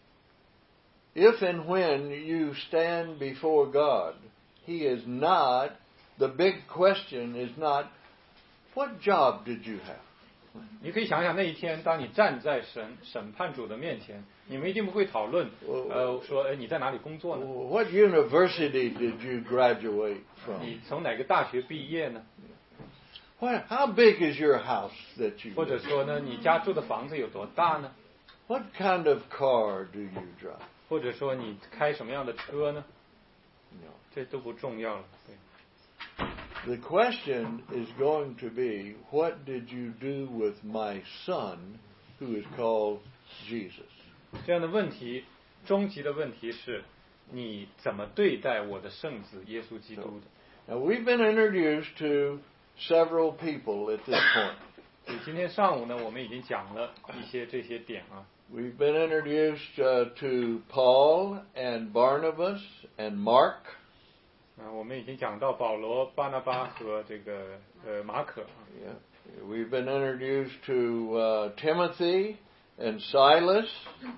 and when you stand before God, He is not, the big question is not, what job did you have? 你可以想想那一天，当你站在审判主的面前，你们一定不会讨论，说，你在哪里工作呢？ What university did you graduate from? 你从哪个大学毕业呢？ How big is your house that you live in? 或者说呢，你家住的房子有多大呢？ What kind of car do you drive? 或者说你开什么样的车呢？ No. 这都不重要了。对。 The question is going to be, what did you do with my son, who is called Jesus? 这样的问题，终极的问题是，你怎么对待我的圣子耶稣基督的？ Now we've been introduced to several people at this point. 所以今天上午呢，我们已经讲了一些这些点啊。 We've been introduced to Paul and Barnabas and Mark. 我们已经讲到保罗、巴拿巴和这个马可。 Yeah. We've been introduced to Timothy and Silas,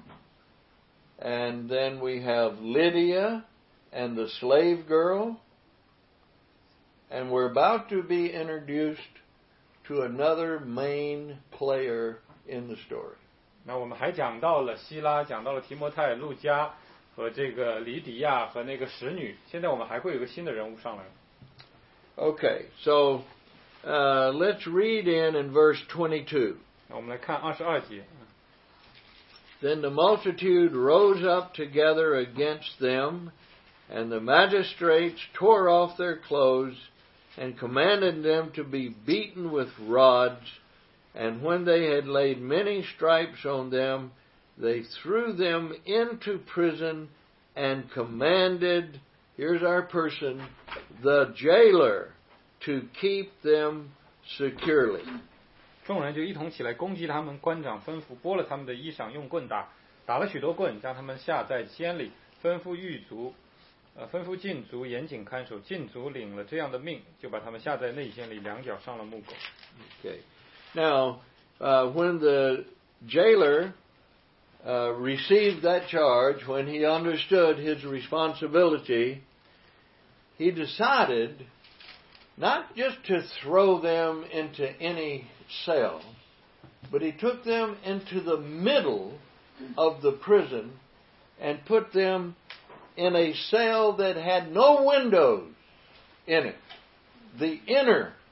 and then we have Lydia and the slave girl, and we're about to be introduced to another main player in the story. 那我们还讲到了希拉，讲到了提摩太、路加和这个黎迪亚和那个使女。现在我们还会有一个新的人物上来。 Okay, so let's read in verse 22. 那我们来看22节。 Then the multitude rose up together against them, and the magistrates tore off their clothes and commanded them to be beaten with rods. And when they had laid many stripes on them, they threw them into prison and commanded, here's our person, the jailer, to keep them securely. 众人就一同起来攻击他们，官长吩咐剥了他们的衣裳，用棍打，打了许多棍，将他们下在监里，吩咐禁足严谨看守，禁足领了这样的命，就把他们下在内监里，两脚上了木狗。 Okay. Now, when the jailer received that charge, when he understood his responsibility, he decided not just to throw them into any cell, but he took them into the middle of the prison and put them in a cell that had no windows in it, the inner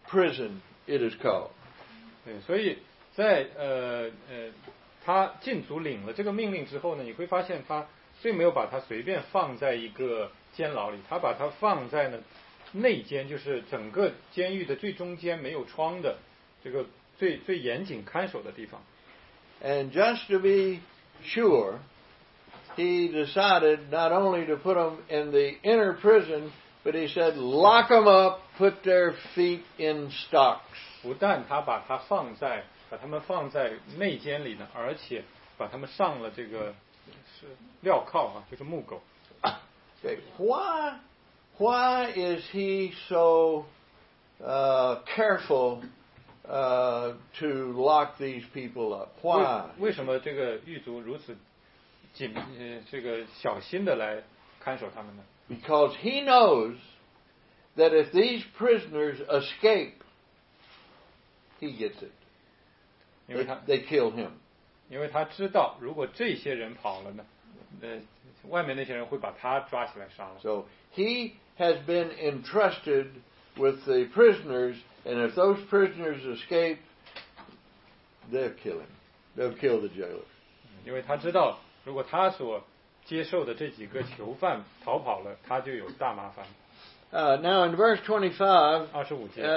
prison, it is called. 对，所以在他禁足领了这个命令之后呢，你会发现他并没有把他随便放在一个监牢里，他把他放在呢内监，就是整个监狱的最中间没有窗的这个最严谨看守的地方。 And just to be sure, he decided not only to put them in the inner prison, but he said, lock them up, put their feet in stocks. 不但他把他们放在内监里呢，而且把他们上了这个是镣铐啊，就是木狗。 Okay, why is he so careful to lock these people up? Why? 为什么这个狱卒如此这个小心的来看守他们呢？ Because he knows that if these prisoners escape, he gets it. They kill him. 因为他知道，如果这些人跑了呢，外面那些人会把他抓起来杀了。 So he has been entrusted with the prisoners, and if those prisoners escape, they'll kill him. They'll kill the jailer. 因为他知道，如果他所接受的这几个囚犯逃跑了，他就有大麻烦。 Now in verse 25, 25节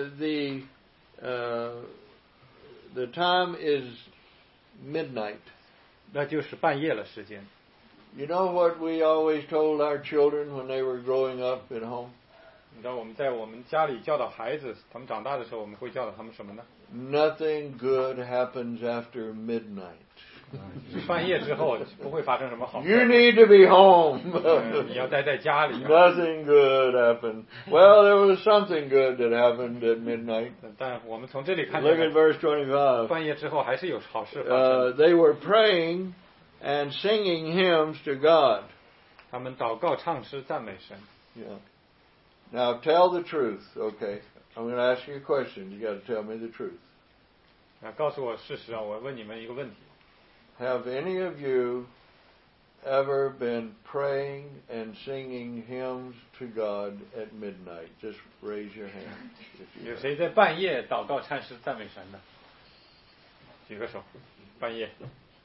the time is midnight. 那就是半夜了时间。 You know what we always told our children when they were growing up at home? 你知道我们在我们家里教导孩子，他们长大的时候，我们会教导他们什么呢？ Nothing good happens after midnight. 半夜之后不会发生什么好事。 You need to be home. 你要待在家里。 Nothing good happened. Well, there was something good that happened at midnight. 但我们从这里看 Look at verse 25. 半夜之后还是有好事发生。 They were praying and singing hymns to God. 他们祷告、唱诗、赞美神。 Yeah. Now tell the truth, okay? I'm going to ask you a question. You got to tell me the truth. 告诉我事实啊！我问你们一个问题。 Have any of you ever been praying and singing hymns to God at midnight? Just raise your hand. 有谁在半夜祷告、唱诗、赞美神的？举个手。半夜。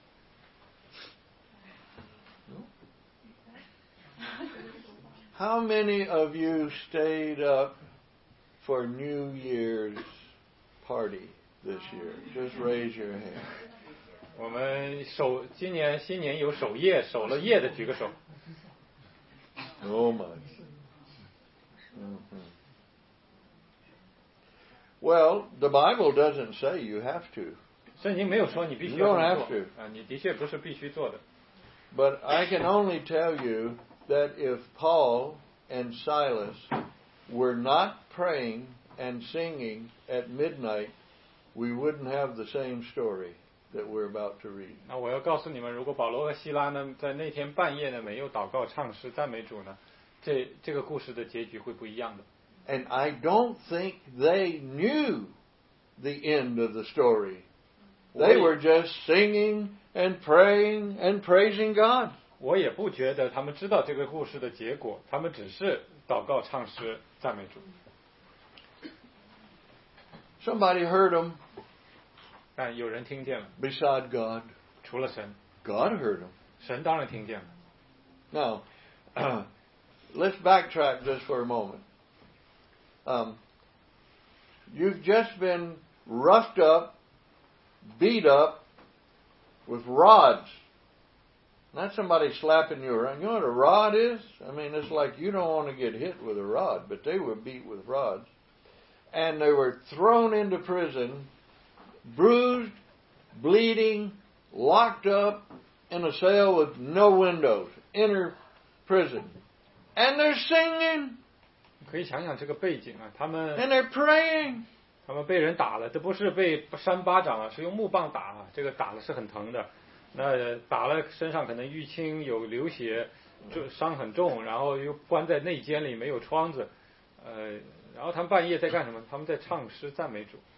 How many of you stayed up for New Year's party this year? Just raise your hand. 我们今年新年有守夜，守了夜的举个手。 Oh my. Well, the Bible doesn't say you have to. 圣经没有说你必须要这么做。你的确不是必须做的。 But I can only tell you that if Paul and Silas were not praying and singing at midnight, we wouldn't have the same story that we're about to read. 那我要告诉你们，如果保罗和希拉呢，在那天半夜呢没有祷告、唱诗、赞美主呢，这个故事的结局会不一样的。 And I don't think they knew the end of the story. They were just singing and praying and praising God. 我也不觉得他们知道这个故事的结果，他们只是祷告、唱诗、赞美主。 Somebody heard them. 但有人听见了。 Beside God. 除了神。 God heard them. 神当然听见了。 Now, let's backtrack just for a moment. You've just been roughed up, beat up with rods. Not somebody slapping you around. You know what a rod is? I mean, it's like you don't want to get hit with a rod, but they were beat with rods. And they were thrown into prison, bruised, bleeding, locked up in a cell with no windows, inner prison. And they're singing. 可以想想这个背景啊，他们 And they're praying. 他们被人打了，这不是被扇巴掌啊，是用木棒打啊，这个打了是很疼的。那打了身上可能淤青，有流血，伤很重，然后又关在内监里，没有窗子。然后他们半夜在干什么？他们在唱诗赞美主。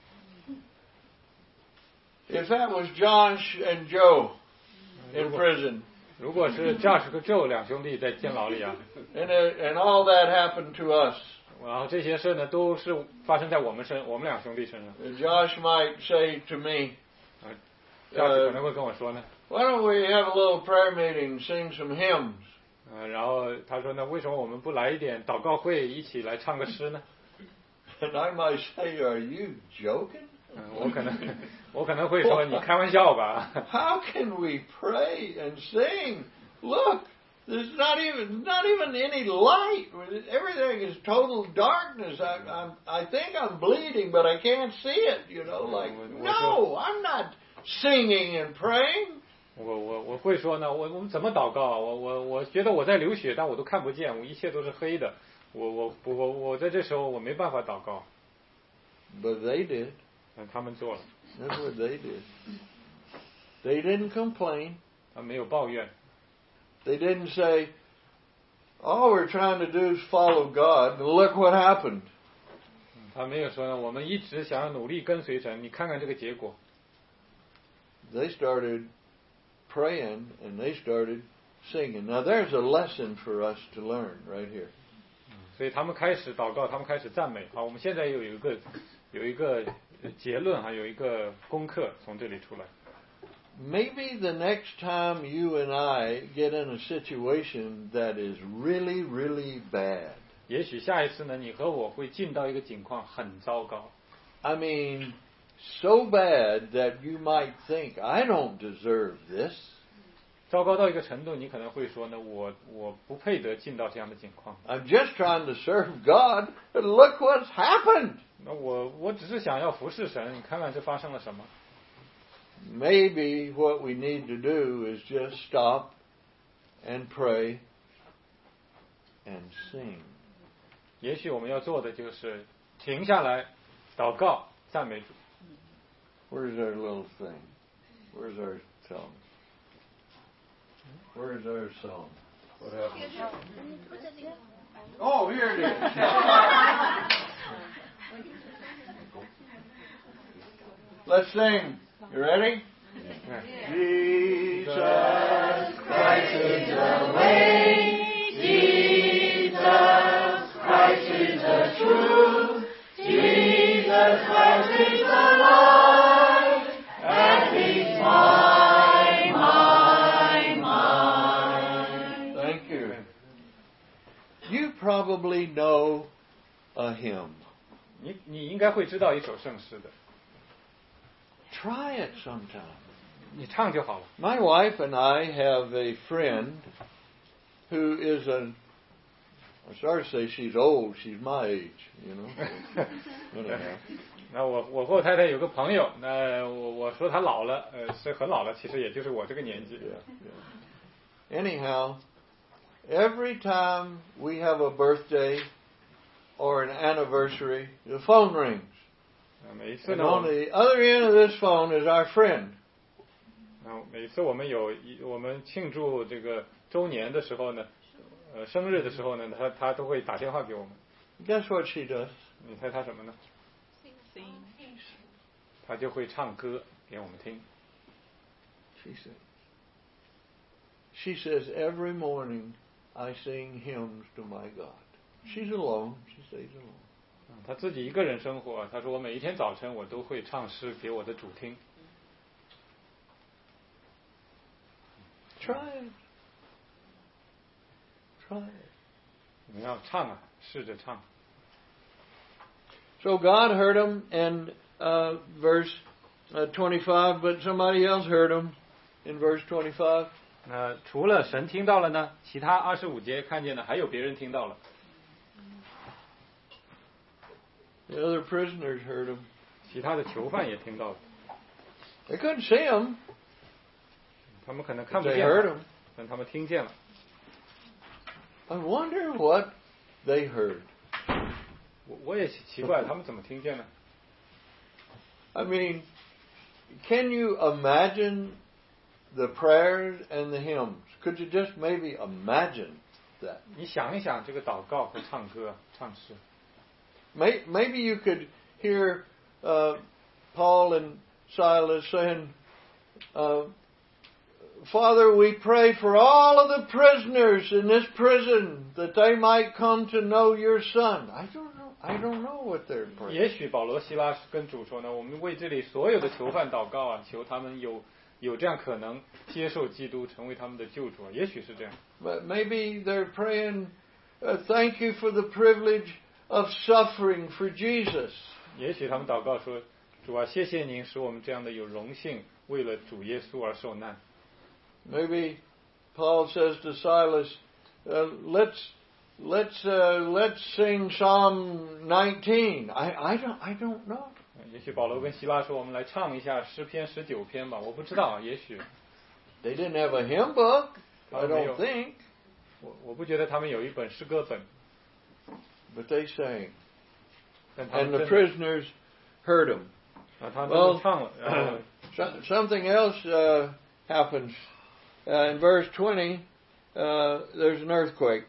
If that was Josh and Joe in prison. 如果是 Josh 和 Joe 两兄弟在监牢里啊 and all that happened to us, 然后这些事呢，都是发生在我们两兄弟身上。 Josh might say to me, Josh 可能会跟我说呢 "Why don't we have a little prayer meeting, sing some hymns?" 然后他说呢，为什么我们不来一点祷告会，一起来唱个诗呢？ And I might say, "Are you joking?" 我可能会说你开玩笑吧。 How can we pray and sing? Look, there's not even any light. Everything is total darkness. I think I'm bleeding, but I can't see it. No, I'm not singing and praying. 我会说呢，我们怎么祷告？我觉得我在流血，但我都看不见，我一切都是黑的。我在这时候我没办法祷告。 But they did. 他们做了。 That's what they did. They didn't complain. 他没有抱怨。 They didn't say, "All we're trying to do is follow God, and look what happened." 他没有说呢，我们一直想要努力跟随神，你看看这个结果。 They started praying and they started singing. Now there's a lesson for us to learn right here. 所以他们开始祷告，他们开始赞美。好，我们现在有一个结论有一个功课从这里出来。 Maybe the next time you and I get in a situation that is really, really bad. 也许下一次呢，你和我会进到一个境况很糟糕。 I mean, so bad that you might think, "I don't deserve this." 糟糕到一个程度，你可能会说呢，我不配得进到这样的境况。 I'm just trying to serve God, but look what's happened. 那我只是想要服侍神，你看看这发生了什么。 Maybe what we need to do is just stop and pray and sing. 也许我们要做的就是停下来，祷告，赞美主。 Where's our little thing? Where's our song? Where's our song? What happened? Oh, here it is. Let's sing. You ready? Jesus Christ is the way. Jesus Christ is the truth. Jesus Christ is the life. And He's mine. Thank you. You probably know a hymn. 你应该会知道一首圣诗的。 Try it sometime. 你唱就好了。 My wife and I have a friend who is I'm sorry to say she's old. She's my age, you know. 那我和我太太有个朋友，那我说她老了，是很老了，其实也就是我这个年纪。 Anyhow, every time we have a birthday or an anniversary, the phone rings. And on the other end of this phone is our friend. 每次我们庆祝这个周年的时候呢，生日的时候呢，他都会打电话给我们。 Guess what she does? 你猜他什么呢？他就会唱歌给我们听。 She says every morning I sing hymns to my God. She's alone. She stays alone. 他自己一个人生活，他说我每一天早晨我都会唱诗给我的主听。 Try it. Try it. 你要唱啊，试着唱。 So God heard him in verse 25, but somebody else heard him in verse 25. 除了神听到了呢，其他25节看见呢，还有别人听到了。 The other prisoners heard him. 其他的囚犯也听到了。 They couldn't see him. 他们可能看不见 They heard him. 但他们听见了。 I wonder what they heard. 我也奇怪，他们怎么听见呢 I mean, can you imagine the prayers and the hymns? Could you just maybe imagine that? 你想一想这个祷告和唱歌、唱诗。 Maybe you could hear Paul and Silas saying, Father, we pray for all of the prisoners in this prison that they might come to know your Son. I don't know what they're praying. 也许保罗、希拉跟主说呢，我们为这里所有的囚犯祷告啊，求他们有这样可能接受基督，成为他们的救主。也许是这样。 But maybe they're praying, thank you for the privilege of suffering for Jesus. 也许他们祷告说，主啊，谢谢您使我们这样的有荣幸，为了主耶稣而受难。 Maybe Paul says to Silas, let's sing Psalm 19. I don't know. 也许保罗跟希拉说，我们来唱一下诗篇19篇吧。我不知道，也许。 They didn't have a hymn book. I don't think. 我不觉得他们有一本诗歌本。 But they sang, and the prisoners heard them. Well, something else happens. In verse 20, there's an earthquake.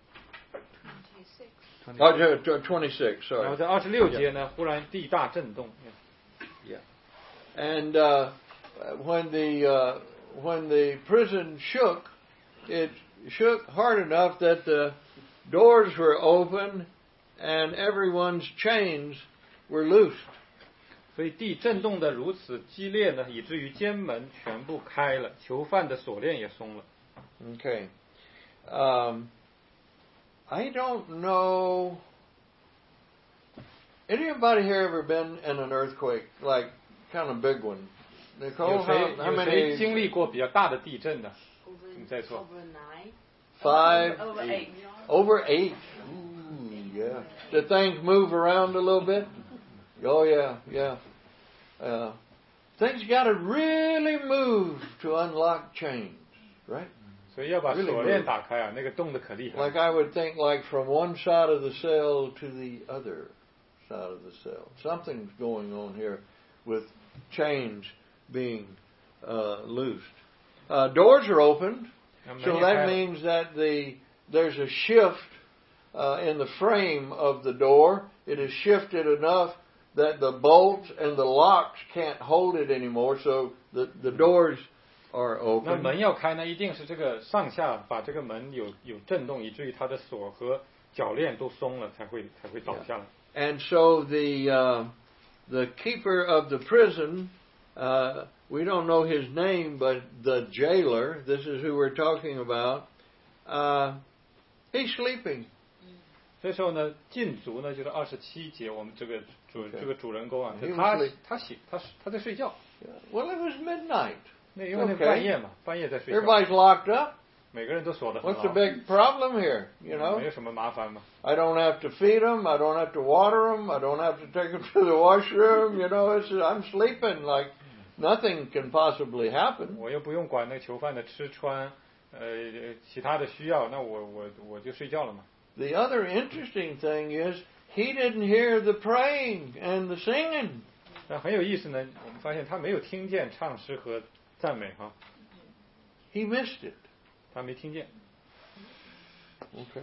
26, sorry. 然后在26节呢，忽然地大震动。 Yeah. And when the prison shook, it shook hard enough that the doors were open and everyone's chains were loosed. 所以地震动的如此激烈呢，以至于监门全部开了，囚犯的锁链也松了。 Okay. I don't know. Anybody here ever been in an earthquake, like kind of big one? Nicole, how 有谁经历过比较大的地震呢？你再说。 5, over 8. Ooh, yeah. Did things move around a little bit? Oh yeah. Things got to really move to unlock chains, right? 所以要把锁链打开啊，那个动得可厉害。 Like I would think, like from one side of the cell to the other side of the cell. Something's going on here with chains being loosed. Doors are opened, so that means that there's a shift in the frame of the door. It is shifted enough that the bolts and the locks can't hold it anymore, so the doors are open. 那门要开呢，一定是这个上下把这个门有震动，以至于它的锁和铰链都松了，才会倒下来。 And so the keeper of the prison, we don't know his name, but the jailer, this is who we're talking about, he's sleeping. 这时候呢，禁足呢就是27节，我们这个主人公啊，他在睡觉。 Well, it was midnight. 那因为那半夜嘛，半夜在睡觉。 Everybody's locked up. 每个人都锁得很好。 What's the big problem here? You know? 没有什么麻烦嘛。 I don't have to feed them. I don't have to water them. I don't have to take them to the washroom. You know, I'm sleeping like nothing can possibly happen. 我又不用管那囚犯的吃穿，其他的需要，那我就睡觉了嘛。 The other interesting thing is he didn't hear the praying and the singing. 但很有意思呢，我们发现他没有听见唱诗和赞美哈。 He missed it. 他没听见。 Okay.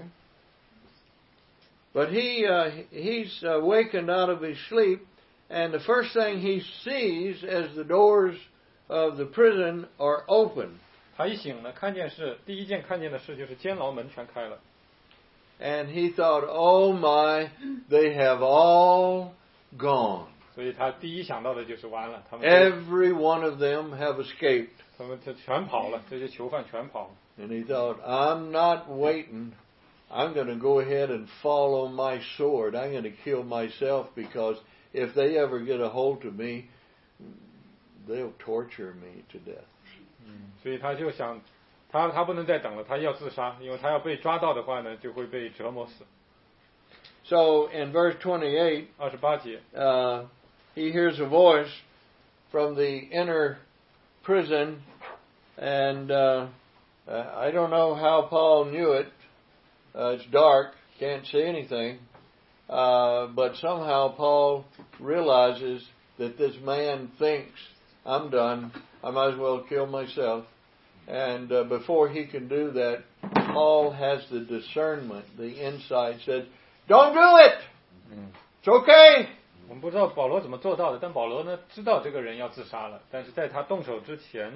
But he's wakened out of his sleep, and the first thing he sees as the doors of the prison are open. 他一醒呢，第一件看见的事就是监牢门全开了。 And he thought, oh my, they have all gone. 所以他第一想到的就是完了，他们 Every one of them have escaped. 他们全跑了，这些囚犯全跑了。 And he thought, I'm not waiting. I'm going to go ahead and follow my sword. I'm going to kill myself because if they ever get a hold of me, they'll torture me to death. 所以他就想，他不能再等了，他要自杀，因为他要被抓到的话呢，就会被折磨死。 So in verse 28, 28节, he hears a voice from the inner prison, and I don't know how Paul knew it. It's dark, can't see anything, but somehow Paul realizes that this man thinks, I'm done, I might as well kill myself. And before he can do that, Paul has the discernment, the insight, says, Don't do it! It's okay! 我们不知道保罗怎么做到的，但保罗呢知道这个人要自杀了，但是在他动手之前呢，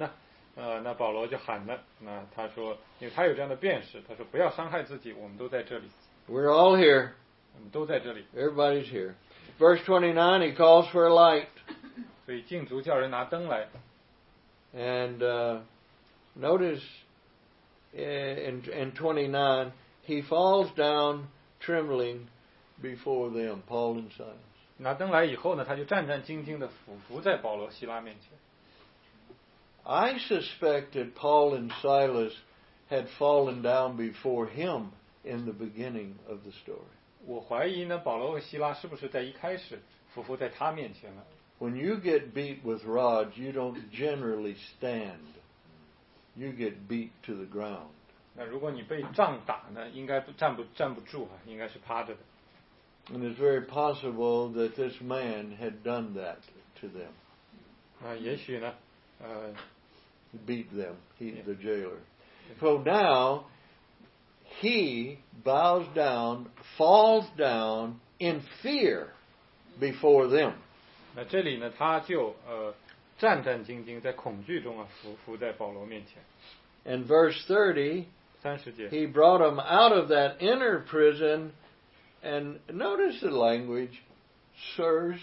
那保罗就喊了，那他说，因为他有这样的辨识，他说不要伤害自己，我们都在这里。 We're all here. 我们都在这里。 Everybody's here. Verse 29, he calls for a light. 所以禁足叫人拿灯来。 And notice in 29, he falls down trembling before them, Paul and Silas. 拿灯来以后呢，他就战战兢兢地俯伏在保罗、希拉面前。 I suspect that Paul and Silas had fallen down before him in the beginning of the story. 我怀疑呢，保罗和希拉是不是在一开始俯伏在他面前了？ When you get beat with rods, you don't generally stand. You get beat to the ground. 那如果你被杖打呢，应该站不住啊，应该是趴着的。 And it's very possible that this man had done that to them. 也许呢 ，beat them, the jailer. So now, he bows down, falls down in fear before them. 那这里呢，他就战战兢兢，在恐惧中啊，俯伏在保罗面前。 And verse 30, 30节 he brought them out of that inner prison, and notice the language, sirs,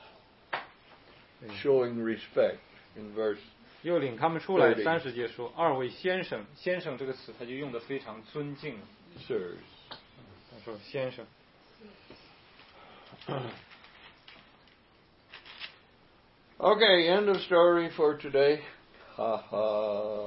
showing respect in verse 又领他们出来，30节说，二位先生，先生这个词他就用得非常尊敬。 Sirs， 他说先生。 Okay, end of story for today. Ha ha.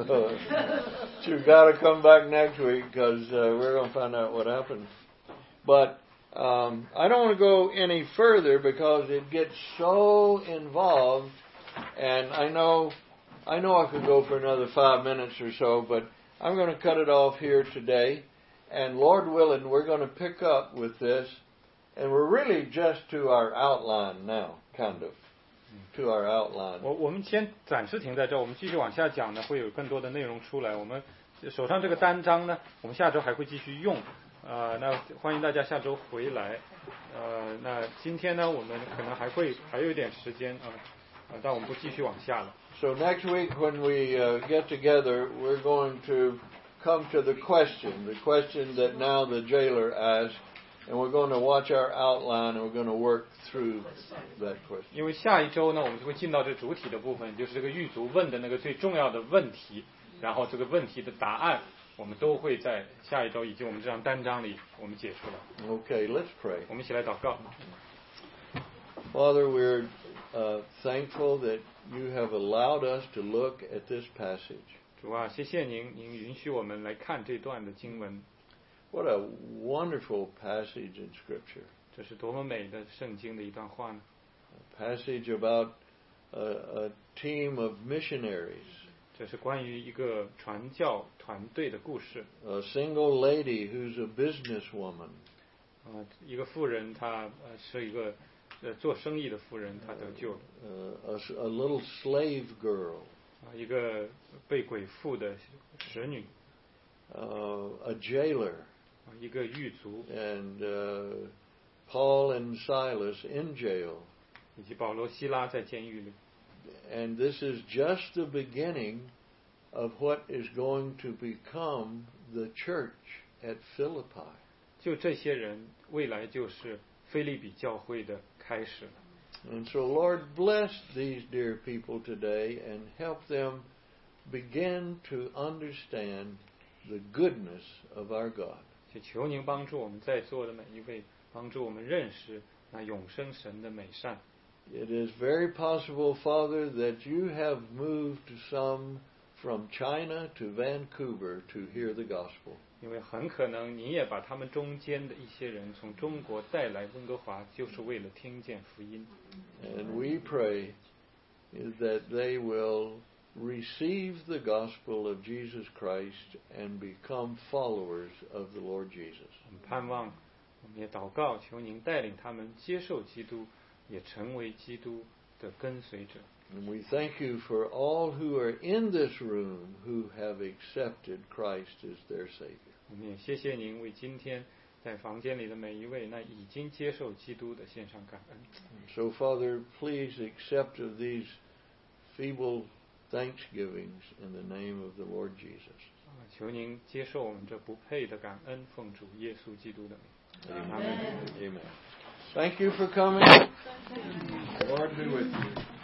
You've got to come back next week because we're going to find out what happened. But I don't want to go any further because it gets so involved, and I know I could go for another 5 minutes or so, but I'm going to cut it off here today. And Lord willing, we're going to pick up with this, and we're really just to our outline now, kind of. To our outline. 我们先暂时停在这，我们继续往下讲呢，会有更多的内容出来。我们手上这个单章呢，我们下周还会继续用。那欢迎大家下周回来。那今天呢，我们可能还有一点时间但我们不继续往下了。 So next week when we get together, we're going to come to the question that now the jailer asked. And we're going to watch our outline, and we're going to work through that question. 因为下一周呢，我们就会进到这主体的部分，就是这个狱卒问的那个最重要的问题，然后这个问题的答案，我们都会在下一周以及我们这张单章里我们解出来。 Okay, let's pray. 我们一起来祷告。 Father, we're thankful that you have allowed us to look at this passage. 主啊，谢谢您允许我们来看这段的经文。 What a wonderful passage in Scripture. 这是多么美的圣经的一段话呢 A passage about a team of missionaries. 这是关于一个传教团队的故事 A single lady who's a businesswoman. 一个妇人她是一个做生意的妇人她得救了 A little slave girl. 一个被鬼附的使女 A jailer. 一个狱卒 And Paul and Silas in jail. 以及保罗希拉在监狱里 And this is just the beginning of what is going to become the church at Philippi. 就这些人未来就是腓立比教会的开始 And so Lord bless these dear people today and help them begin to understand the goodness of our God. 求您帮助我们在座的每一位，帮助我们认识那永生神的美善。 It is very possible, Father, that you have moved some from China to Vancouver to hear the gospel. 因为很可能你也把他们中间的一些人从中国带来温哥华，就是为了听见福音。 And we pray that they will receive the gospel of Jesus Christ and become followers of the Lord Jesus. 我们盼望，我们也祷告，求您带领他们接受基督，也成为基督的跟随者。 And we thank you for all who are in this room who have accepted Christ as their Savior. 我们也谢谢您为今天在房间里的每一位那已经接受基督的献上感恩。 So, Father, please accept of these feeble thanksgivings in the name of the Lord Jesus. 求您接受我们这不配的感恩，奉主耶稣基督的名。 Amen. Amen. Thank you for coming. The Lord be with you.